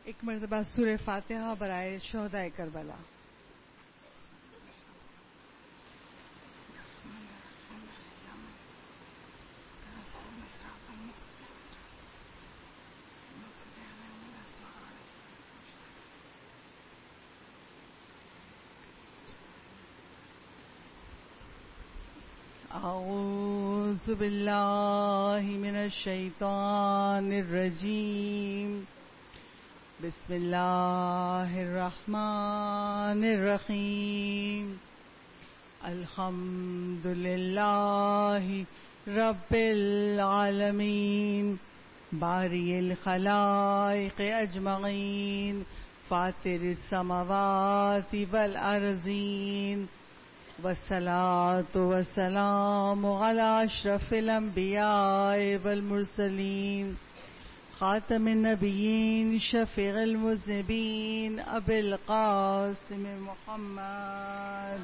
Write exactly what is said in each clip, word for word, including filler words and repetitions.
ایک مرتبہ سورہ فاتحہ برائے شہدائے کربلا. اعوذ باللہ من الشیطان الرجیم. بسم اللہ الرحمن الرحیم. الحمد للہ رب العالمین باری الخلائق اجمعین فاطر السماوات والارضین والصلاة والسلام على اشرف الانبیاء والمرسلین خاتم النبیین شفیع المذنبین ابی القاسم محمد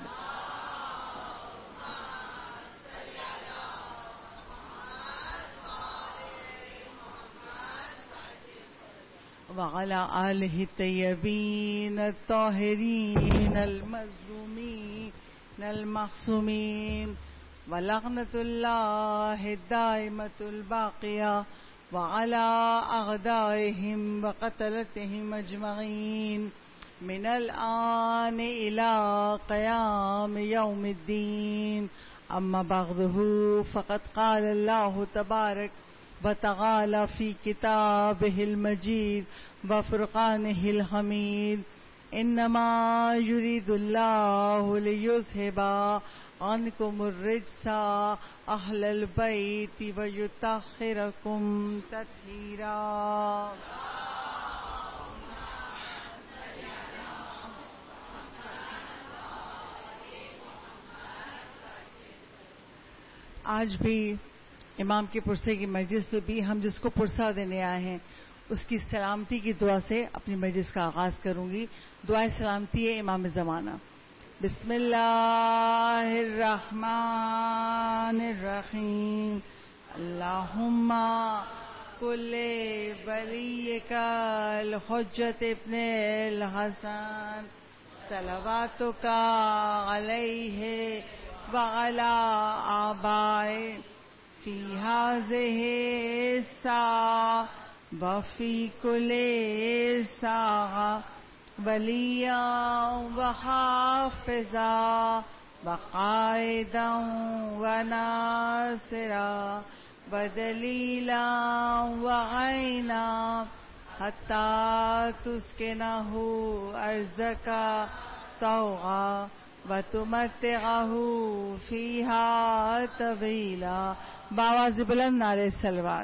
وعلى آلہ الطیبین الطاہرین المظلومین المعصومین ولعنۃ اللہ الدائمۃ الباقیہ وعلى أعدائهم وقتلتهم أجمعين من الآن إلى قيام يوم الدين. أما بعده فقد قال الله تبارك وتعالى في كتابه المجيد وفرقانه الحميد: إنما يريد الله ليذهب عنكم الرجس أهل البيت ويطهركم تطهيرا. آج بھی امام کے پرسے کی مجلس پہ بھی ہم جس کو پرسہ دینے آئے ہیں اس کی سلامتی کی دعا سے اپنی مجلس کا آغاز کروں گی. دعائے سلامتی ہے امام زمانہ. بسم اللہ الرحمن الرحیم. اللہم کل ولیک الحجۃ ابن الحسن صلواتک علیہ وعلی آبائہ فی ہذہ الساعۃ وفی کل ساعۃ ولیاً وحافظاً وقائداً وناصراً ودلیلاً وعینا حتی تسکنہ ارضک طوعا وتمتعہ فیہا طویلا. بآواز بلند نعرہ صلوات.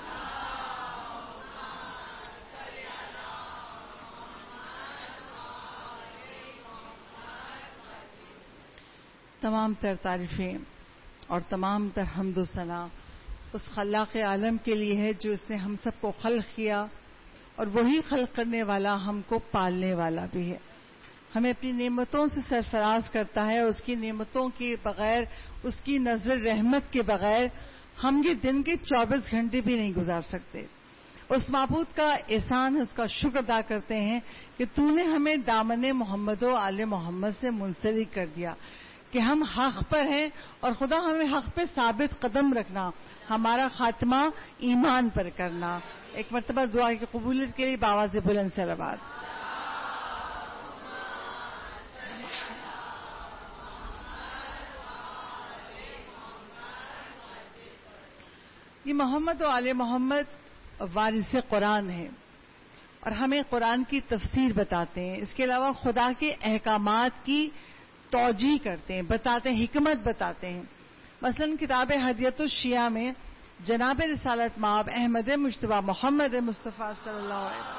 تمام تر تعریفیں اور تمام تر حمد و ثنا اس خلاق عالم کے لیے ہے جو اس نے ہم سب کو خلق کیا اور وہی خلق کرنے والا ہم کو پالنے والا بھی ہے. ہمیں اپنی نعمتوں سے سرفراز کرتا ہے اور اس کی نعمتوں کے بغیر اس کی نظر رحمت کے بغیر ہم یہ دن کے چوبیس گھنٹے بھی نہیں گزار سکتے. اس معبود کا احسان ہے, اس کا شکر ادا کرتے ہیں کہ تو نے ہمیں دامن محمد و آل محمد سے منسلک کر دیا کہ ہم حق پر ہیں اور خدا ہمیں حق پہ ثابت قدم رکھنا, ہمارا خاتمہ ایمان پر کرنا. ایک مرتبہ دعا کی قبولیت کے لیے بآواز بلند صلوات. یہ محمد و آل محمد وارث قرآن ہے اور ہمیں قرآن کی تفسیر بتاتے ہیں. اس کے علاوہ خدا کے احکامات کی توجیہ کرتے ہیں, بتاتے ہیں, حکمت بتاتے ہیں. مثلا کتاب ہدیۃ الشیعہ میں جناب رسالت مآب احمد مجتبیٰ محمد مصطفیٰ صلی اللہ علیہ وسلم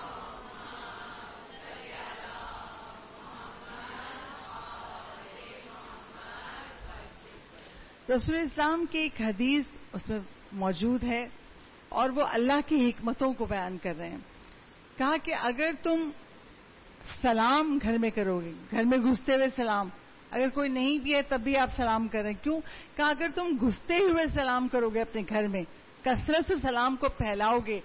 رسول اسلام کی ایک حدیث اس میں موجود ہے اور وہ اللہ کی حکمتوں کو بیان کر رہے ہیں. کہا کہ اگر تم سلام گھر میں کرو گے, گھر میں گھستے ہوئے سلام, اگر کوئی نہیں بھی ہے تب بھی آپ سلام کریں. کیوں؟ کہ اگر تم گھستے ہوئے سلام کرو گے اپنے گھر میں, کثرت سے سلام کو پھیلاؤ گے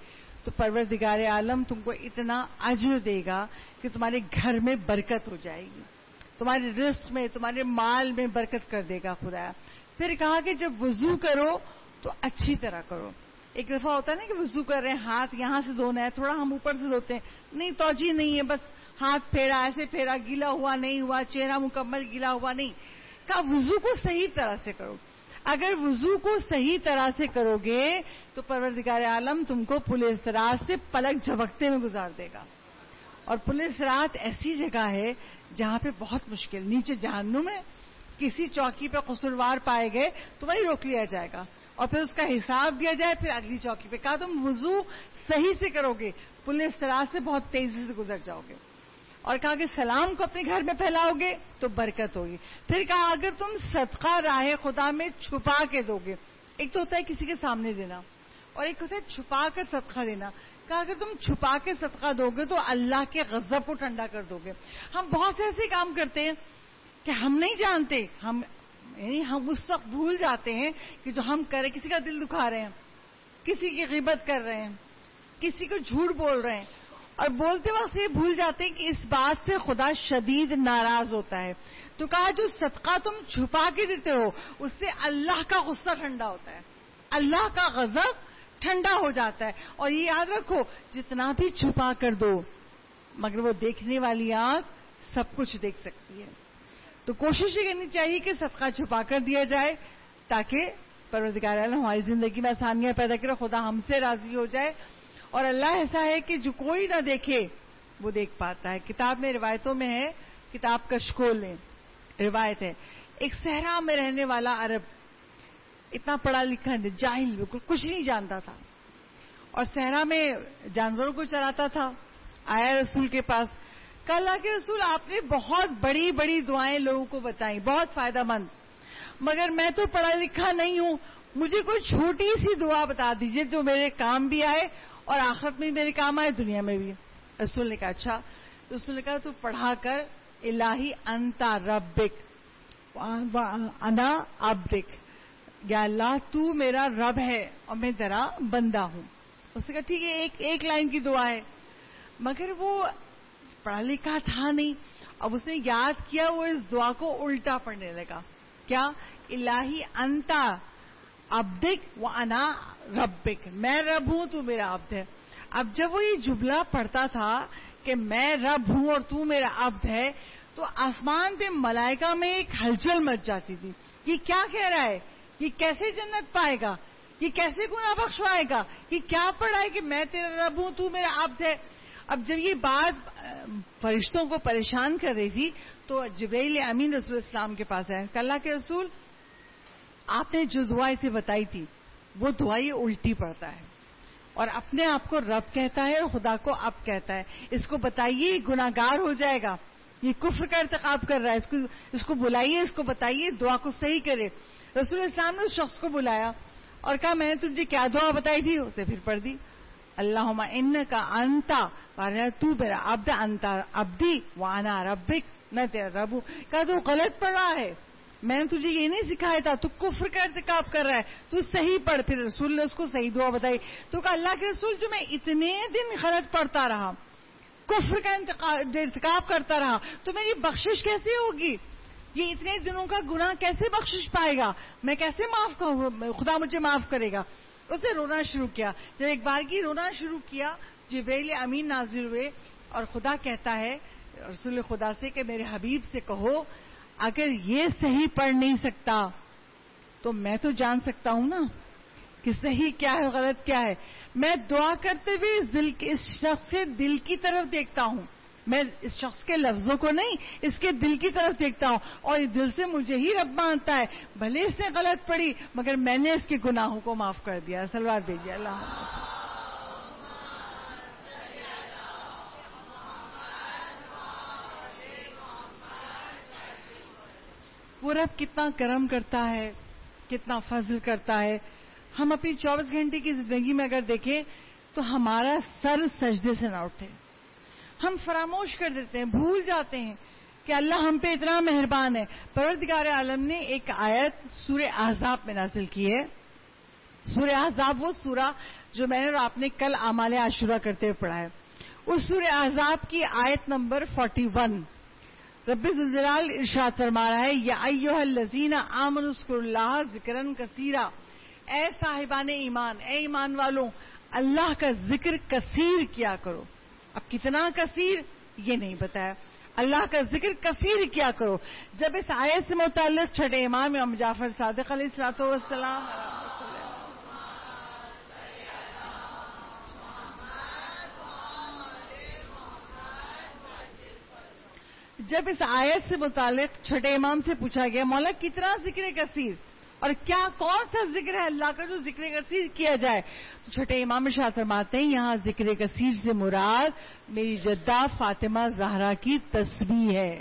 تو پروردگار عالم تم کو اتنا اجر دے گا کہ تمہارے گھر میں برکت ہو جائے گی، تمہارے رزق میں، تمہارے مال میں برکت کر دے گا خدا۔ پھر کہا کہ جب وضو کرو تو اچھی طرح کرو۔ ایک دفعہ ہوتا ہے نا کہ وضو کر رہے ہیں، ہاتھ یہاں سے دھونا ہے، تھوڑا ہم اوپر سے دھوتے ہیں، نہیں توجہ نہیں ہے، بس ہاتھ پھیرا، ایسے پھیرا، گیلا ہوا نہیں ہوا، چہرہ مکمل گیلا ہوا نہیں۔ کہا وضو کو صحیح طرح سے کرو۔ اگر وضو کو صحیح طرح سے کرو گے تو پروردگار عالم تم کو پل صراط سے پلک جھپکتے میں گزار دے گا۔ اور پل صراط ایسی جگہ ہے جہاں پہ بہت مشکل، نیچے جہنم ہے، کسی چوکی پہ قصوروار پائے گئے تو وہی روک لیا جائے گا اور پھر اس کا حساب دیا جائے، پھر اگلی چوکی پہ۔ کہا تم وضو صحیح سے کرو گے پل صراط سے بہت تیزی سے گزر جاؤ گے۔ اور کہا کہ سلام کو اپنے گھر میں پھیلاؤ گے تو برکت ہوگی۔ پھر کہا اگر تم صدقہ راہ خدا میں چھپا کے دو گے، ایک تو ہوتا ہے کسی کے سامنے دینا اور ایک ہوتا ہے چھپا کر صدقہ دینا۔ کہا اگر تم چھپا کے صدقہ دو گے تو اللہ کے غضب کو ٹھنڈا کر دو گے۔ ہم بہت سے ایسے کام کرتے ہیں کہ ہم نہیں جانتے، ہم یعنی ہم اس وقت بھول جاتے ہیں کہ جو ہم کر رہے ہیں، کسی کا دل دکھا رہے ہیں، کسی کی غیبت کر رہے ہیں، کسی کو جھوٹ بول رہے ہیں، اور بولتے وقت یہ بھول جاتے ہیں کہ اس بات سے خدا شدید ناراض ہوتا ہے۔ تو کہا جو صدقہ تم چھپا کے دیتے ہو اس سے اللہ کا غصہ ٹھنڈا ہوتا ہے، اللہ کا غضب ٹھنڈا ہو جاتا ہے۔ اور یہ یاد رکھو جتنا بھی چھپا کر دو مگر وہ دیکھنے والی آنکھ سب کچھ دیکھ سکتی ہے۔ تو کوشش یہ کرنی چاہیے کہ صدقہ چھپا کر دیا جائے تاکہ پروردگار عالم ہماری زندگی میں آسانیاں پیدا کرے، خدا ہم سے راضی ہو جائے۔ اور اللہ ایسا ہے کہ جو کوئی نہ دیکھے وہ دیکھ پاتا ہے۔ کتاب میں روایتوں میں ہے، کتاب کشکول میں روایت ہے، ایک صحرا میں رہنے والا عرب، اتنا پڑھا لکھا نہیں، جاہل، بالکل کچھ نہیں جانتا تھا، اور صحرا میں جانوروں کو چراتا تھا۔ آیا رسول کے پاس، کہا اللہ کے رسول آپ نے بہت بڑی بڑی دعائیں لوگوں کو بتائیں، بہت فائدہ مند، مگر میں تو پڑھا لکھا نہیں ہوں، مجھے کوئی چھوٹی سی دعا بتا دیجئے جو میرے کام بھی آئے اور آخرت میں میرے کام آئے، دنیا میں بھی۔ رسول نے کہا اچھا، رسول نے کہا تو پڑھا کر الہی انتا ربک انا عبدک، یا اللہ تو میرا رب ہے اور میں تیرا بندہ ہوں۔ اس نے کہا ٹھیک ہے، ایک ایک لائن کی دعا ہے، مگر وہ پڑھا لکھا تھا نہیں۔ اب اس نے یاد کیا، وہ اس دعا کو الٹا پڑھنے لگا، کیا الہی انتا عبدک و انا ربک، میں رب ہوں تو میرا عبد ہے۔ اب جب وہ یہ جملہ پڑھتا تھا کہ میں رب ہوں اور تو میرا عبد ہے، تو آسمان پہ ملائکہ میں ایک ہلچل مچ جاتی تھی، یہ کیا کہہ رہا ہے، یہ کیسے جنت پائے گا، یہ کیسے گناہ بخشوائے گا، یہ کیا پڑھا ہے کہ میں تیرا رب ہوں تو میرا عبد ہے۔ اب جب یہ بات فرشتوں کو پریشان کر رہی تھی تو جبرائیل امین رسول اسلام کے پاس آئے کہ اللہ کے رسول آپ نے جو دعا اسے بتائی تھی وہ دعا یہ الٹی پڑتا ہے اور اپنے آپ کو رب کہتا ہے اور خدا کو اب کہتا ہے، اس کو بتائیے گناہگار ہو جائے گا، یہ کفر کا ارتکاب کر رہا ہے، اس کو اس کو بلائیے، اس کو بتائیے دعا کو صحیح کرے۔ رسول اسلام نے اس شخص کو بلایا اور کہا میں نے تجھے کیا دعا بتائی تھی، اس نے پھر پڑھ دی، اللہم انکا انتا، تو میرا عبد، انتا عبدی وانا ربک، میں تیرا رب ہوں۔ کہا تو غلط پڑھ رہا ہے، میں نے تجھے یہ نہیں سکھایا تھا، تو کفر کا ارتکاب کر رہا ہے، تو صحیح پڑھ۔ پھر رسول نے اس کو صحیح دعا بتائی، تو کہا اللہ کے رسول جو میں اتنے دن غلط پڑھتا رہا، کفر کا ارتکاب کرتا رہا، تو میری بخشش کیسے ہوگی، یہ اتنے دنوں کا گناہ کیسے بخشش پائے گا، میں کیسے معاف کروں، خدا مجھے معاف کرے گا۔ اس نے رونا شروع کیا، جب ایک بار کی رونا شروع کیا جبرائیل امین نازل ہوئے اور خدا کہتا ہے رسول خدا سے کہ میرے حبیب سے کہو اگر یہ صحیح پڑھ نہیں سکتا تو میں تو جان سکتا ہوں نا کہ صحیح کیا ہے غلط کیا ہے۔ میں دعا کرتے ہوئے اس دل کے اس شخص کے دل کی طرف دیکھتا ہوں، میں اس شخص کے لفظوں کو نہیں، اس کے دل کی طرف دیکھتا ہوں، اور یہ دل سے مجھے ہی رب مانتا ہے، بھلے اس نے غلط پڑھی مگر میں نے اس کے گناہوں کو معاف کر دیا۔ صلوات بھیجیے اللہ۔ وہ رب کتنا کرم کرتا ہے، کتنا فضل کرتا ہے۔ ہم اپنی چوبیس گھنٹے کی زندگی میں اگر دیکھیں تو ہمارا سر سجدے سے نہ اٹھے، ہم فراموش کر دیتے ہیں، بھول جاتے ہیں کہ اللہ ہم پہ اتنا مہربان ہے۔ پروردگار عالم نے ایک آیت سورہ احزاب میں نازل کی ہے۔ سورہ احزاب وہ سورہ جو میں نے اور آپ نے کل اعمال عاشورہ کرتے ہوئے پڑھا ہے. اس سورہ احزاب کی آیت نمبر اکیالیس رب ذوالجلال ارشاد فرما رہا ہے یا ایھا الذین آمنوا اذکروا اللہ ذکرا کثیرا. اے صاحبان ایمان، اے ایمان والوں، اللہ کا ذکر کثیر کیا کرو. اب کتنا کثیر یہ نہیں بتایا، اللہ کا ذکر کثیر کیا کرو. جب اس آیت سے متعلق چھٹے امام امام جعفر صادق علیہ الصلوۃ والسلام جب اس آیت سے متعلق چھٹے امام سے پوچھا گیا مولا کتنا ذکر کثیر اور کیا کون سا ذکر ہے اللہ کا جو ذکر کثیر کیا جائے، تو چھٹے امام ارشاد فرماتے ہیں یہاں ذکر کثیر سے مراد میری جدہ فاطمہ زہرا کی تسبیح ہے.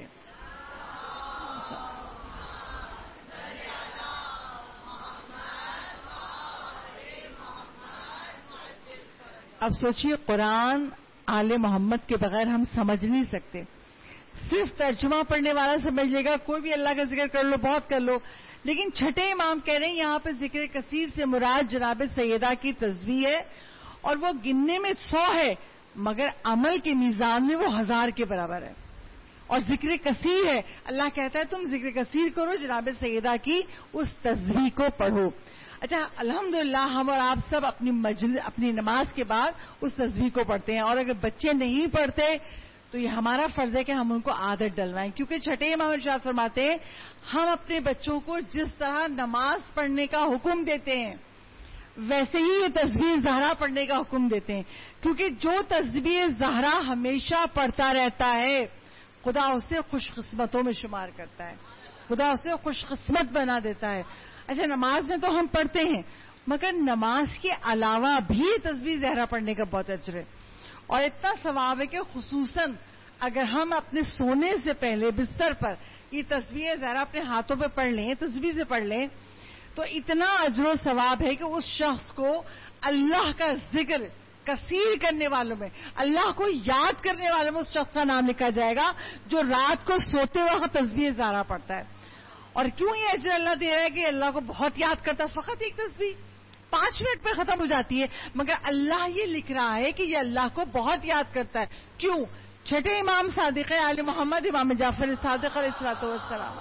اب سوچئے قرآن آل محمد کے بغیر ہم سمجھ نہیں سکتے. صرف ترجمہ پڑھنے والا سمجھ لے گا، کوئی بھی اللہ کا ذکر کر لو بہت کر لو، لیکن چھٹے امام کہہ رہے ہیں یہاں پہ ذکر کثیر سے مراد جناب سیدہ کی تسبیح ہے، اور وہ گننے میں سو ہے مگر عمل کے میزان میں وہ ہزار کے برابر ہے، اور ذکر کثیر ہے. اللہ کہتا ہے تم ذکر کثیر کرو، جناب سیدہ کی اس تسبیح کو پڑھو. اچھا الحمدللہ ہم اور آپ سب اپنی مجلس اپنی نماز کے بعد اس تسبیح کو پڑھتے ہیں، اور اگر بچے نہیں پڑھتے تو یہ ہمارا فرض ہے کہ ہم ان کو عادت ڈلوائیں، کیونکہ چھٹے امام ارشاد فرماتے ہیں ہم اپنے بچوں کو جس طرح نماز پڑھنے کا حکم دیتے ہیں ویسے ہی یہ تسبیح زہرا پڑھنے کا حکم دیتے ہیں، کیونکہ جو تسبیح زہرا ہمیشہ پڑھتا رہتا ہے خدا اسے خوش قسمتوں میں شمار کرتا ہے، خدا اسے خوش قسمت بنا دیتا ہے. اچھا نماز میں تو ہم پڑھتے ہیں مگر نماز کے علاوہ بھی تسبیح زہرا پڑھنے کا بہت اجر ہے، اور اتنا ثواب ہے کہ خصوصاً اگر ہم اپنے سونے سے پہلے بستر پر یہ تسبیح زہرا اپنے ہاتھوں پہ پڑھ لیں، تسبیح سے پڑھ لیں، تو اتنا اجر و ثواب ہے کہ اس شخص کو اللہ کا ذکر کثیر کرنے والوں میں، اللہ کو یاد کرنے والوں میں اس شخص کا نام لکھا جائے گا جو رات کو سوتے وقت تسبیح زہرا پڑھتا ہے. اور کیوں یہ اجر اللہ دے رہا ہے کہ اللہ کو بہت یاد کرتا ہے؟ فقط ایک تسبیح پانچ منٹ میں ختم ہو جاتی ہے، مگر اللہ یہ لکھ رہا ہے کہ یہ اللہ کو بہت یاد کرتا ہے. کیوں؟ چھٹے امام صادق آل محمد امام جعفر صادق علیہ الصلوۃ والسلام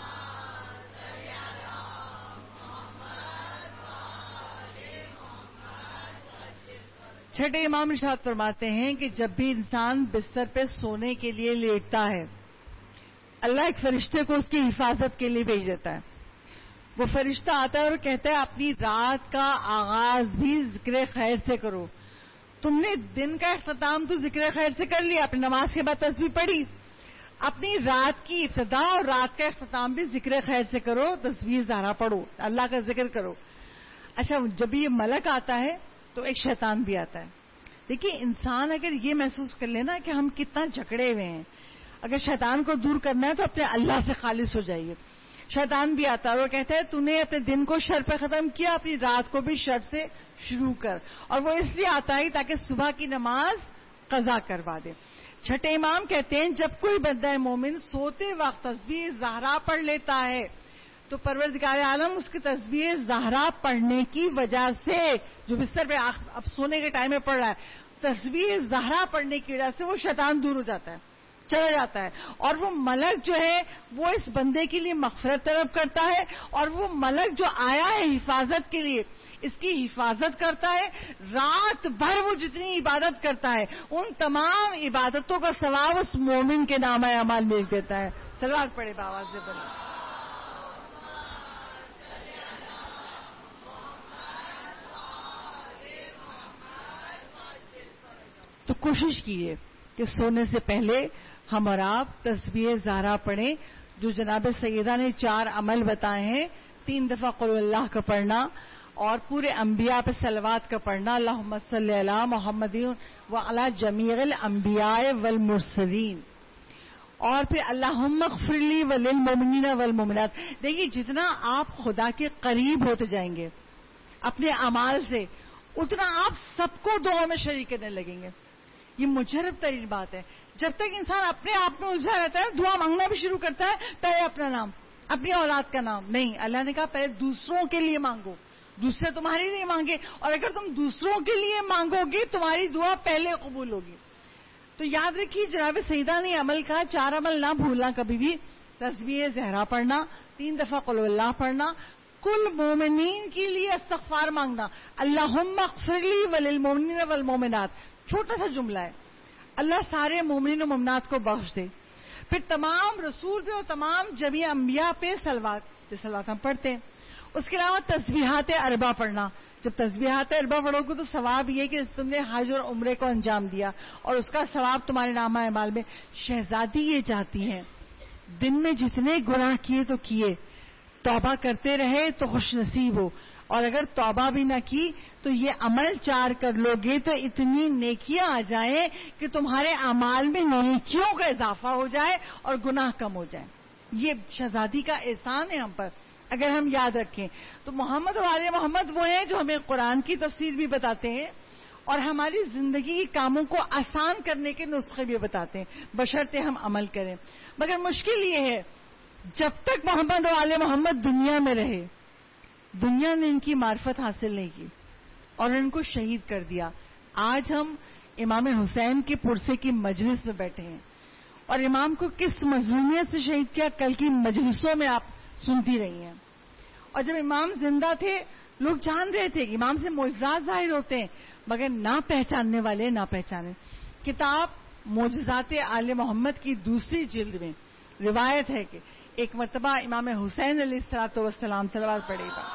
چھٹے امام ارشاد فرماتے ہیں کہ جب بھی انسان بستر پہ سونے کے لیے لیٹتا ہے اللہ ایک فرشتے کو اس کی حفاظت کے لیے بھیج دیتا ہے. وہ فرشتہ آتا ہے اور کہتا ہے اپنی رات کا آغاز بھی ذکر خیر سے کرو. تم نے دن کا اختتام تو ذکر خیر سے کر لیا، اپنی نماز کے بعد تسبیح پڑھی، اپنی رات کی ابتدا اور رات کا اختتام بھی ذکر خیر سے کرو، تسبیح زہرا پڑھو، اللہ کا ذکر کرو. اچھا جب یہ ملک آتا ہے تو ایک شیطان بھی آتا ہے. دیکھیے انسان اگر یہ محسوس کر لینا کہ ہم کتنا جکڑے ہوئے ہیں، اگر شیطان کو دور کرنا ہے تو اپنے اللہ سے خالص ہو جائیے. شیطان بھی آتا ہے اور کہتا ہے تو نے اپنے دن کو شر پہ ختم کیا، اپنی رات کو بھی شر سے شروع کر، اور وہ اس لیے آتا ہے تاکہ صبح کی نماز قضا کروا دے. چھٹے امام کہتے ہیں جب کوئی بندہ مومن سوتے وقت تسبیح زہرا پڑھ لیتا ہے تو پروردگار عالم اس کی تسبیح زہرا پڑھنے کی وجہ سے، جو بستر پہ اب سونے کے ٹائم میں پڑھ رہا ہے، تسبیح زہرا پڑھنے کی وجہ سے وہ شیطان دور ہو جاتا ہے، چلا جاتا ہے، اور وہ ملک جو ہے وہ اس بندے کے لیے مغفرت طلب کرتا ہے، اور وہ ملک جو آیا ہے حفاظت کے لیے اس کی حفاظت کرتا ہے. رات بھر وہ جتنی عبادت کرتا ہے ان تمام عبادتوں کا ثواب اس مومن کے نامہ اعمال میں لکھ دیتا ہے. صلوات پڑھے باواز سے بولے. تو کوشش کیجیے کہ سونے سے پہلے ہم اور آپ تسبیح زہرا پڑھیں، جو جناب سیدہ نے چار عمل بتائے ہیں، تین دفعہ قل اللہ کا پڑھنا اور پورے انبیاء پہ صلوات کا پڑھنا، اللہم صلی علی محمد وعلی جمیع الانبیاء والمرسلین، اور پھر اللہم اغفر لی وللمؤمنین والمؤمنات. دیکھیے جتنا آپ خدا کے قریب ہوتے جائیں گے اپنے اعمال سے، اتنا آپ سب کو دعا میں شریک کرنے لگیں گے. یہ مجرب ترین بات ہے. جب تک انسان اپنے آپ میں الجھا رہتا ہے دعا مانگنا بھی شروع کرتا ہے، پہلے اپنا نام، اپنی اولاد کا نام نہیں. اللہ نے کہا پہلے دوسروں کے لیے مانگو، دوسرے تمہارے لیے مانگے، اور اگر تم دوسروں کے لیے مانگو گے تمہاری دعا پہلے قبول ہوگی. تو یاد رکھیے جناب سیدہ نے عمل کہا، چار عمل نہ بھولنا کبھی بھی. تسبیح زہرا پڑھنا، تین دفعہ قل اللہ پڑھنا، کل مومنین کے لیے استغفار مانگنا، اللہم اغفر لی وللمؤمنین والمؤمنات، چھوٹا سا جملہ ہے، اللہ سارے مومنین و مومنات کو بخش دے. پھر تمام رسول پہ اور تمام جمیع انبیاء پہ صلوات صلوات ہم پڑھتے ہیں. اس کے علاوہ تسبیحات اربع پڑھنا. جب تسبیحات اربع پڑھو گے تو ثواب یہ کہ تم نے حج اور عمرے کو انجام دیا اور اس کا ثواب تمہارے نامہ اعمال میں. شہزادی یہ چاہتی ہیں دن میں جتنے گناہ کیے تو کیے، توبہ کرتے رہے تو خوش نصیب ہو، اور اگر توبہ بھی نہ کی تو یہ عمل چار کر لو گے تو اتنی نیکیاں آ جائیں کہ تمہارے اعمال میں نیکیوں کا اضافہ ہو جائے اور گناہ کم ہو جائے. یہ شہزادی کا احسان ہے ہم پر اگر ہم یاد رکھیں. تو محمد و آل محمد وہ ہیں جو ہمیں قرآن کی تفسیر بھی بتاتے ہیں اور ہماری زندگی کے کاموں کو آسان کرنے کے نسخے بھی بتاتے ہیں، بشرطے ہم عمل کریں. مگر مشکل یہ ہے جب تک محمد و آل محمد دنیا میں رہے، دنیا نے ان کی معرفت حاصل نہیں کی اور ان کو شہید کر دیا. آج ہم امام حسین کے پرسے کی مجلس میں بیٹھے ہیں اور امام کو کس مظلومیت سے شہید کیا کل کی مجلسوں میں آپ سنتی رہی ہیں. اور جب امام زندہ تھے لوگ جان رہے تھے کہ امام سے معجزات ظاہر ہوتے ہیں، مگر نہ پہچاننے والے نہ پہچانے. کتاب معجزات آل محمد کی دوسری جلد میں روایت ہے کہ ایک مرتبہ امام حسین علیہ الصلوۃ والسلام صلوات پڑھے گا.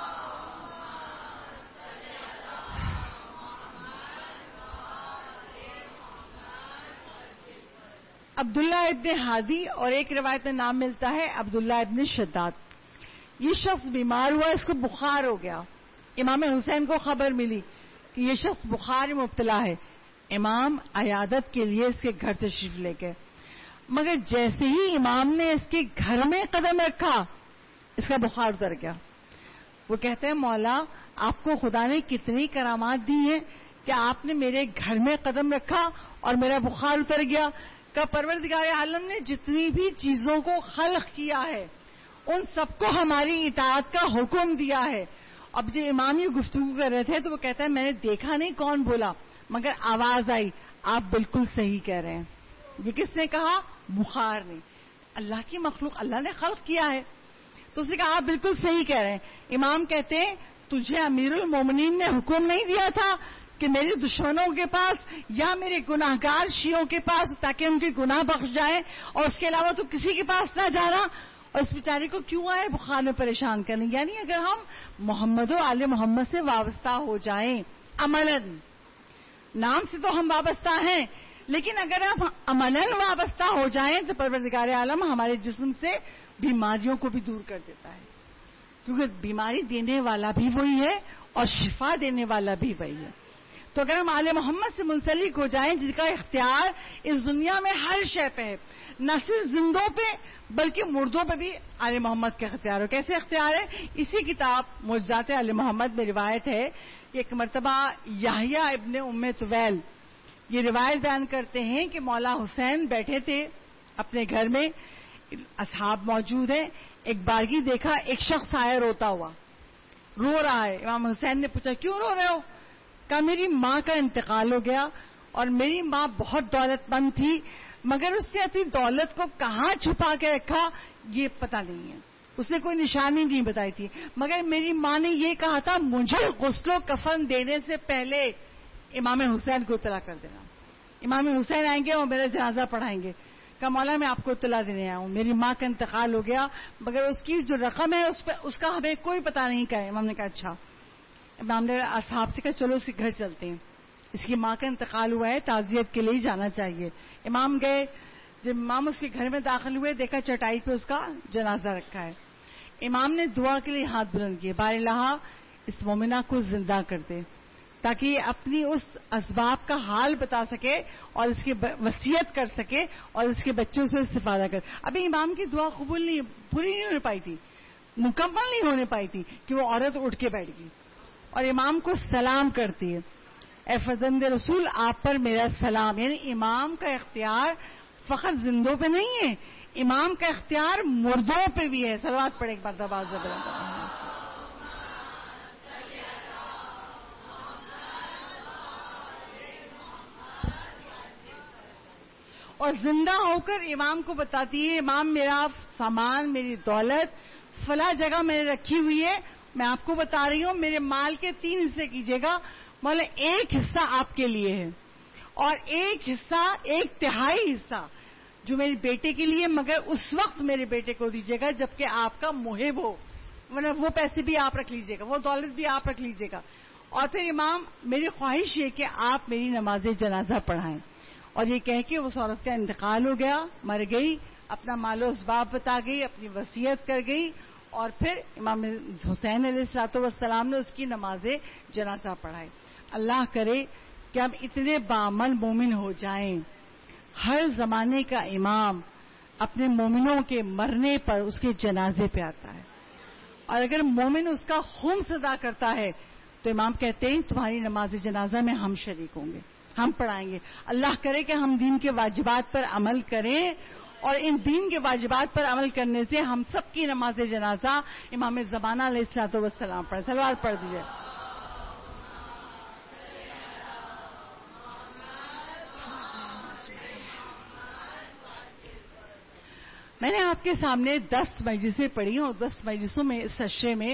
عبداللہ ابن ہادی اور ایک روایت میں نام ملتا ہے عبداللہ ابن شداد. یہ شخص بیمار ہوا، اس کو بخار ہو گیا. امام حسین کو خبر ملی کہ یہ شخص بخار میں مبتلا ہے. امام عیادت کے لیے اس کے گھر تشریف لے گئے، مگر جیسے ہی امام نے اس کے گھر میں قدم رکھا اس کا بخار اتر گیا. وہ کہتے ہیں مولا آپ کو خدا نے کتنی کرامات دی ہیں کہ آپ نے میرے گھر میں قدم رکھا اور میرا بخار اتر گیا. کہ پروردگار عالم نے جتنی بھی چیزوں کو خلق کیا ہے ان سب کو ہماری اطاعت کا حکم دیا ہے. اب جب امام یہ گفتگو کر رہے تھے تو وہ کہتا ہے میں نے دیکھا نہیں کون بولا، مگر آواز آئی آپ بالکل صحیح کہہ رہے ہیں. یہ کس نے کہا؟ بخار نے. اللہ کی مخلوق اللہ نے خلق کیا ہے تو اس نے کہا آپ بالکل صحیح کہہ رہے ہیں. امام کہتے ہیں تجھے امیر المومنین نے حکم نہیں دیا تھا کہ میرے دشمنوں کے پاس یا میرے گناہگار شیعوں کے پاس تاکہ ان کے گناہ بخش جائیں اور اس کے علاوہ تو کسی کے پاس نہ جانا؟ اور اس بیچارے کو کیوں آئے بخار میں پریشان کرنے؟ یعنی اگر ہم محمد و آل محمد سے وابستہ ہو جائیں عملاً، نام سے تو ہم وابستہ ہیں لیکن اگر ہم عملاً وابستہ ہو جائیں تو پروردگار عالم ہمارے جسم سے بیماریوں کو بھی دور کر دیتا ہے، کیونکہ بیماری دینے والا بھی وہی ہے اور شفا دینے والا بھی وہی ہے. تو اگر ہم آل محمد سے منسلک ہو جائیں جن کا اختیار اس دنیا میں ہر شے پہ ہے، نہ صرف زندوں پہ بلکہ مردوں پہ بھی آل محمد کا اختیار ہو. کیسے اختیار ہے؟ اسی کتاب معجزات آل محمد میں روایت ہے کہ ایک مرتبہ یحییٰ ابن ام طویل یہ روایت بیان کرتے ہیں کہ مولا حسین بیٹھے تھے اپنے گھر میں، اصحاب موجود ہیں. ایک بارگی دیکھا ایک شخص آیا روتا ہوا، رو رہا ہے. امام حسین نے پوچھا کیوں رو رہے ہو؟ کہا میری ماں کا انتقال ہو گیا اور میری ماں بہت دولت مند تھی مگر اس نے اپنی دولت کو کہاں چھپا کے رکھا یہ پتہ نہیں ہے، اس نے کوئی نشانی نہیں بتائی تھی، مگر میری ماں نے یہ کہا تھا مجھے غسل و کفن دینے سے پہلے امام حسین کو اطلاع کر دینا. امام حسین آئیں گے اور میرا جنازہ پڑھائیں گے. کہا مولا میں آپ کو اطلاع دینے آیا ہوں میری ماں کا انتقال ہو گیا مگر اس کی جو رقم ہے اس پہ اس کا ہمیں کوئی پتہ نہیں کہا. امام نے کہا اچھا. امام نے اصحاب سے کہا چلو اس کے گھر چلتے ہیں، اس کی ماں کا انتقال ہوا ہے تعزیت کے لیے جانا چاہیے. امام گئے. جب امام اس کے گھر میں داخل ہوئے دیکھا چٹائی پہ اس کا جنازہ رکھا ہے. امام نے دعا کے لیے ہاتھ بلند کیے، بار اللہ اس مومنہ کو زندہ کر دے تاکہ یہ اپنی اس اسباب کا حال بتا سکے اور اس کی وصیت کر سکے اور اس کے بچوں سے استفادہ کر. ابھی امام کی دعا قبول نہیں پوری نہیں ہو پائی تھی، مکمل نہیں ہونے پائی تھی کہ وہ عورت اٹھ کے بیٹھ گئی اور امام کو سلام کرتی ہے، اے فرزند رسول آپ پر میرا سلام. یعنی امام کا اختیار فقط زندوں پہ نہیں ہے، امام کا اختیار مردوں پہ بھی ہے. صلوات پڑھے ایک بار دباز زبردست. اور زندہ ہو کر امام کو بتاتی ہے امام میرا سامان میری دولت فلاں جگہ میں نے رکھی ہوئی ہے, میں آپ کو بتا رہی ہوں میرے مال کے تین حصے کیجیے گا, مولا ایک حصہ آپ کے لیے ہے اور ایک حصہ ایک تہائی حصہ جو میرے بیٹے کے لیے, مگر اس وقت میرے بیٹے کو دیجیے گا جبکہ آپ کا محب ہو, مطلب وہ پیسے بھی آپ رکھ لیجیے گا, وہ دولت بھی آپ رکھ لیجیے گا. اور پھر امام میری خواہش ہے کہ آپ میری نماز جنازہ پڑھائیں. اور یہ کہہ کے اس عورت کا انتقال ہو گیا, مر گئی, اپنا مال و اسباب بتا گئی, اپنی وصیت کر گئی, اور پھر امام حسین علیہ الصلوۃ والسلام نے اس کی نماز جنازہ پڑھائی. اللہ کرے کہ ہم اتنے بامن مومن ہو جائیں, ہر زمانے کا امام اپنے مومنوں کے مرنے پر اس کے جنازے پہ آتا ہے, اور اگر مومن اس کا خمس ادا کرتا ہے تو امام کہتے ہیں تمہاری نماز جنازہ میں ہم شریک ہوں گے, ہم پڑھائیں گے. اللہ کرے کہ ہم دین کے واجبات پر عمل کریں, اور ان دین کے واجبات پر عمل کرنے سے ہم سب کی نماز جنازہ امام زمانہ علیہ الصلوۃ والسلام پڑھیں. صلوات پڑھ دیجیے. میں نے آپ کے سامنے دس مجلسیں پڑھی اور دس مجلسوں میں اس اشرے میں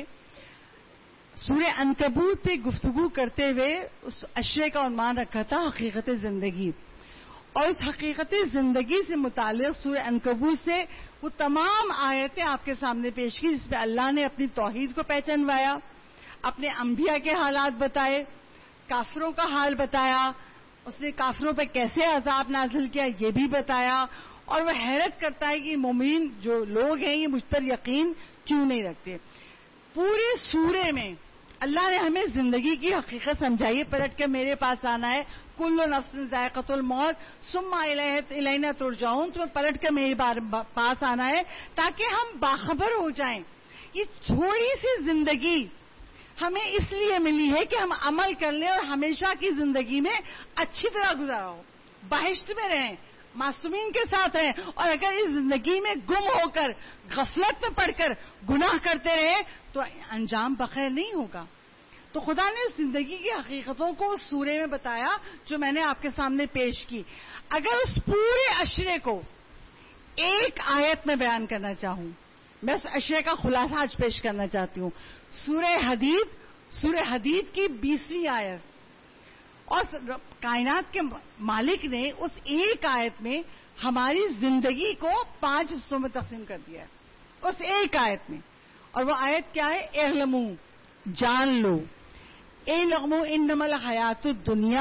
سورہ عنکبوت پہ گفتگو کرتے ہوئے اس اشرے کا عنوان رکھا تھا حقیقت زندگی, اور اس حقیقت زندگی سے متعلق سورہ عنکبوت سے وہ تمام آیتیں آپ کے سامنے پیش کی جس میں اللہ نے اپنی توحید کو پہچانوایا, اپنے انبیاء کے حالات بتائے, کافروں کا حال بتایا, اس نے کافروں پہ کیسے عذاب نازل کیا یہ بھی بتایا, اور وہ حیرت کرتا ہے کہ مومن جو لوگ ہیں یہ مجھ پر یقین کیوں نہیں رکھتے. پورے سورے میں اللہ نے ہمیں زندگی کی حقیقت سمجھائی ہے, پلٹ کے میرے پاس آنا ہے, کل نفس ذائقۃ الموت ثم الینا ترجعون, تمہیں پلٹ کے میرے پاس آنا ہے تاکہ ہم باخبر ہو جائیں. یہ تھوڑی سی زندگی ہمیں اس لیے ملی ہے کہ ہم عمل کر لیں اور ہمیشہ کی زندگی میں اچھی طرح گزارا ہو, بہشت میں رہیں, معصومین کے ساتھ رہیں, اور اگر اس زندگی میں گم ہو کر غفلت میں پڑ کر گناہ کرتے رہے تو انجام بخیر نہیں ہوگا. تو خدا نے زندگی کی حقیقتوں کو اس سورے میں بتایا جو میں نے آپ کے سامنے پیش کی. اگر اس پورے اشرے کو ایک آیت میں بیان کرنا چاہوں, میں اس اشرے کا خلاصہ آج پیش کرنا چاہتی ہوں. سورہ حدید سورہ حدید کی بیسویں آیت, اور کائنات کے مالک نے اس ایک آیت میں ہماری زندگی کو پانچ حصوں میں تقسیم کر دیا ہے, اس ایک آیت میں. اور وہ آیت کیا ہے؟ اعلمو, جان لو, اعلمو انما الحیات الدنیا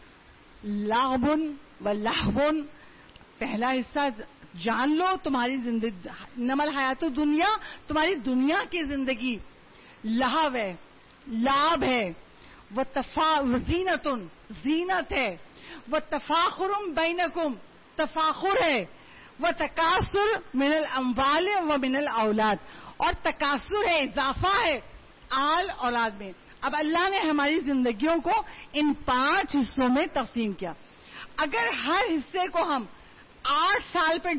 لعب و لہو. پہلا حصہ جان لو تمہاری زندگی, انما الحیات الدنیا تمہاری دنیا کی زندگی لہو ہے, لعب ہے, وہ تفا زینتن زینت ہے, وہ تفاخرم بینکم تفاخر ہے, وہ تکاثر من الاموال و من الاولاد, اور تکاثر ہے, اضافہ ہے آل اولاد میں. اب اللہ نے ہماری زندگیوں کو ان پانچ حصوں میں تقسیم کیا. اگر ہر حصے کو ہم آٹھ سال پہ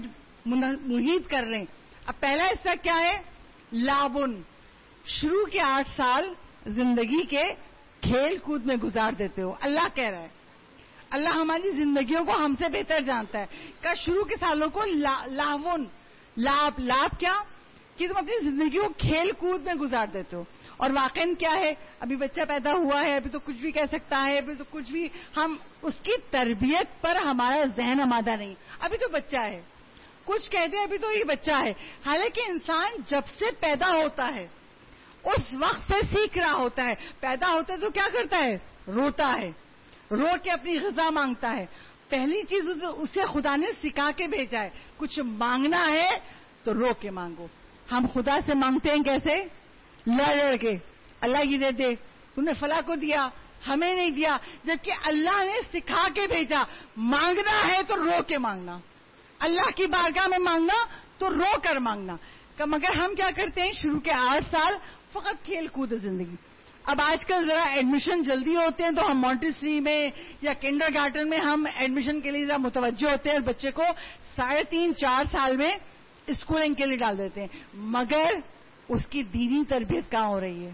محیط کر لیں, اب پہلا حصہ کیا ہے؟ لابن, شروع کے آٹھ سال زندگی کے کھیل کود میں گزار دیتے ہو. اللہ کہہ رہا ہے, اللہ ہماری زندگیوں کو ہم سے بہتر جانتا ہے کہ شروع کے سالوں کو لاون, لاب لاب کیا کہ تم اپنی زندگی کو کھیل کود میں گزار دیتے ہو. اور واقعاً کیا ہے, ابھی بچہ پیدا ہوا ہے, ابھی تو کچھ بھی کہہ سکتا ہے, ابھی تو کچھ بھی, ہم اس کی تربیت پر ہمارا ذہن آمادہ نہیں, ابھی تو بچہ ہے, کچھ کہتے ہیں ابھی تو یہ بچہ ہے. حالانکہ انسان جب سے پیدا ہوتا ہے اس وقت سے سیکھ رہا ہوتا ہے. پیدا ہوتا ہے تو کیا کرتا ہے؟ روتا ہے, رو کے اپنی غذا مانگتا ہے. پہلی چیز اسے خدا نے سکھا کے بھیجا ہے, کچھ مانگنا ہے تو رو کے مانگو. ہم خدا سے مانگتے ہیں کیسے؟ لڑ لڑ کے, اللہ یہ دے دے, تم نے فلاں کو دیا, ہمیں نہیں دیا. جبکہ اللہ نے سکھا کے بھیجا, مانگنا ہے تو رو کے مانگنا, اللہ کی بارگاہ میں مانگنا تو رو کر مانگنا. مگر ہم کیا کرتے ہیں, شروع کے آٹھ سال فقط کھیل کود ہے زندگی. اب آج کل ذرا ایڈمیشن جلدی ہوتے ہیں تو ہم مونٹیسری میں یا کنڈر گارٹن میں ہم ایڈمیشن کے لیے ذرا متوجہ ہوتے ہیں, اور بچے کو ساڑھے تین چار سال میں اسکولنگ کے لیے ڈال دیتے ہیں. مگر اس کی دینی تربیت کہاں ہو رہی ہے,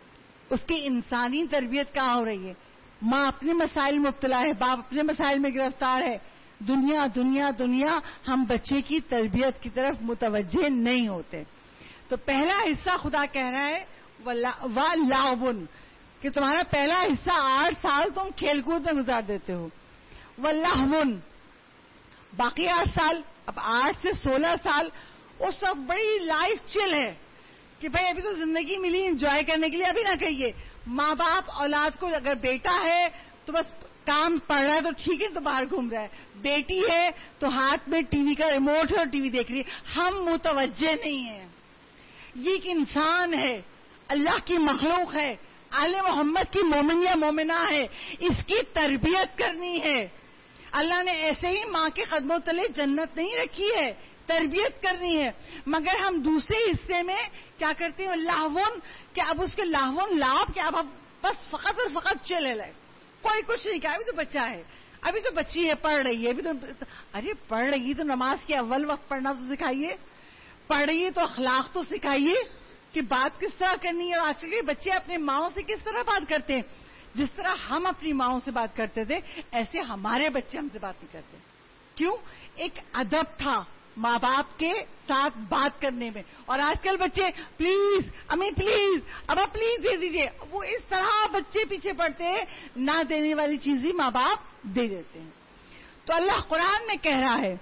اس کی انسانی تربیت کہاں ہو رہی ہے؟ ماں اپنے مسائل میں مبتلا ہے, باپ اپنے مسائل میں گرفتار ہے, دنیا دنیا دنیا ہم بچے کی تربیت کی طرف متوجہ نہیں ہوتے. تو پہلا حصہ خدا کہہ رہا ہے وَلَعْبٌ کہ تمہارا پہلا حصہ آٹھ سال تم کھیل کود میں گزار دیتے ہو. وَلَعْبٌ باقی آٹھ سال، اب آٹھ سے سولہ سال وہ سب بڑی لائف چل ہے کہ بھائی ابھی تو زندگی ملی انجوائے کرنے کے لیے. ابھی نہ کہیے ماں باپ اولاد کو، اگر بیٹا ہے تو بس کام پڑھ رہا ہے تو ٹھیک ہے تو باہر گھوم رہا ہے، بیٹی ہے تو ہاتھ میں ٹی وی کا ریموٹ ہے اور ٹی وی دیکھ رہی ہے. ہم متوجہ نہیں ہیں. یہ ایک انسان ہے، اللہ کی مخلوق ہے، آل محمد کی مومن یا مومنہ ہے، اس کی تربیت کرنی ہے. اللہ نے ایسے ہی ماں کے قدموں تلے جنت نہیں رکھی ہے، تربیت کرنی ہے. مگر ہم دوسرے حصے میں کیا کرتے ہیں؟ لاہون کہ اب اس کے لاہون لاب کہ اب اب بس فقط اور فقط چلے لائے، کوئی کچھ نہیں کہا. ابھی تو بچہ ہے، ابھی تو بچی ہے، پڑھ رہی ہے، ابھی تو ارے پڑھ رہی ہے تو نماز کے اول وقت پڑھنا تو سکھائیے، پڑھ رہی ہے تو اخلاق تو سکھائیے کہ بات کس طرح کرنی ہے. اور آج کل کے بچے اپنے ماؤں سے کس طرح بات کرتے ہیں؟ جس طرح ہم اپنی ماؤں سے بات کرتے تھے ایسے ہمارے بچے ہم سے بات نہیں کرتے. کیوں؟ ایک ادب تھا ماں باپ کے ساتھ بات کرنے میں. اور آج کل بچے پلیز امی پلیز ابا پلیز دے دیجیے، وہ اس طرح بچے پیچھے پڑتے ہیں، نہ دینے والی چیزیں ماں باپ دے دیتے ہیں. تو اللہ قرآن میں کہہ رہا ہے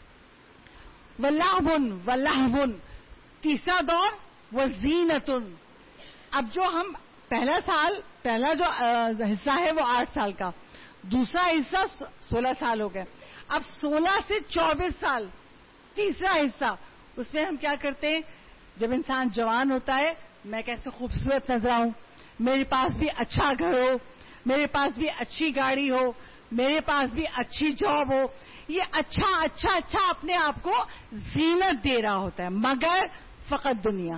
وَلَعْبٌ وَلَهْوٌ تیسرا دور وَزِینَةٌ. اب جو ہم پہلا سال پہلا جو حصہ ہے وہ آٹھ سال کا، دوسرا حصہ سولہ سال ہو گئے، اب سولہ سے چوبیس سال تیسرا حصہ. اس میں ہم کیا کرتے ہیں؟ جب انسان جوان ہوتا ہے، میں کیسے خوبصورت نظر آؤں، میرے پاس بھی اچھا گھر ہو، میرے پاس بھی اچھی گاڑی ہو، میرے پاس بھی اچھی جاب ہو. یہ اچھا اچھا اچھا اپنے آپ کو زینت دے رہا ہوتا ہے، مگر فقط دنیا.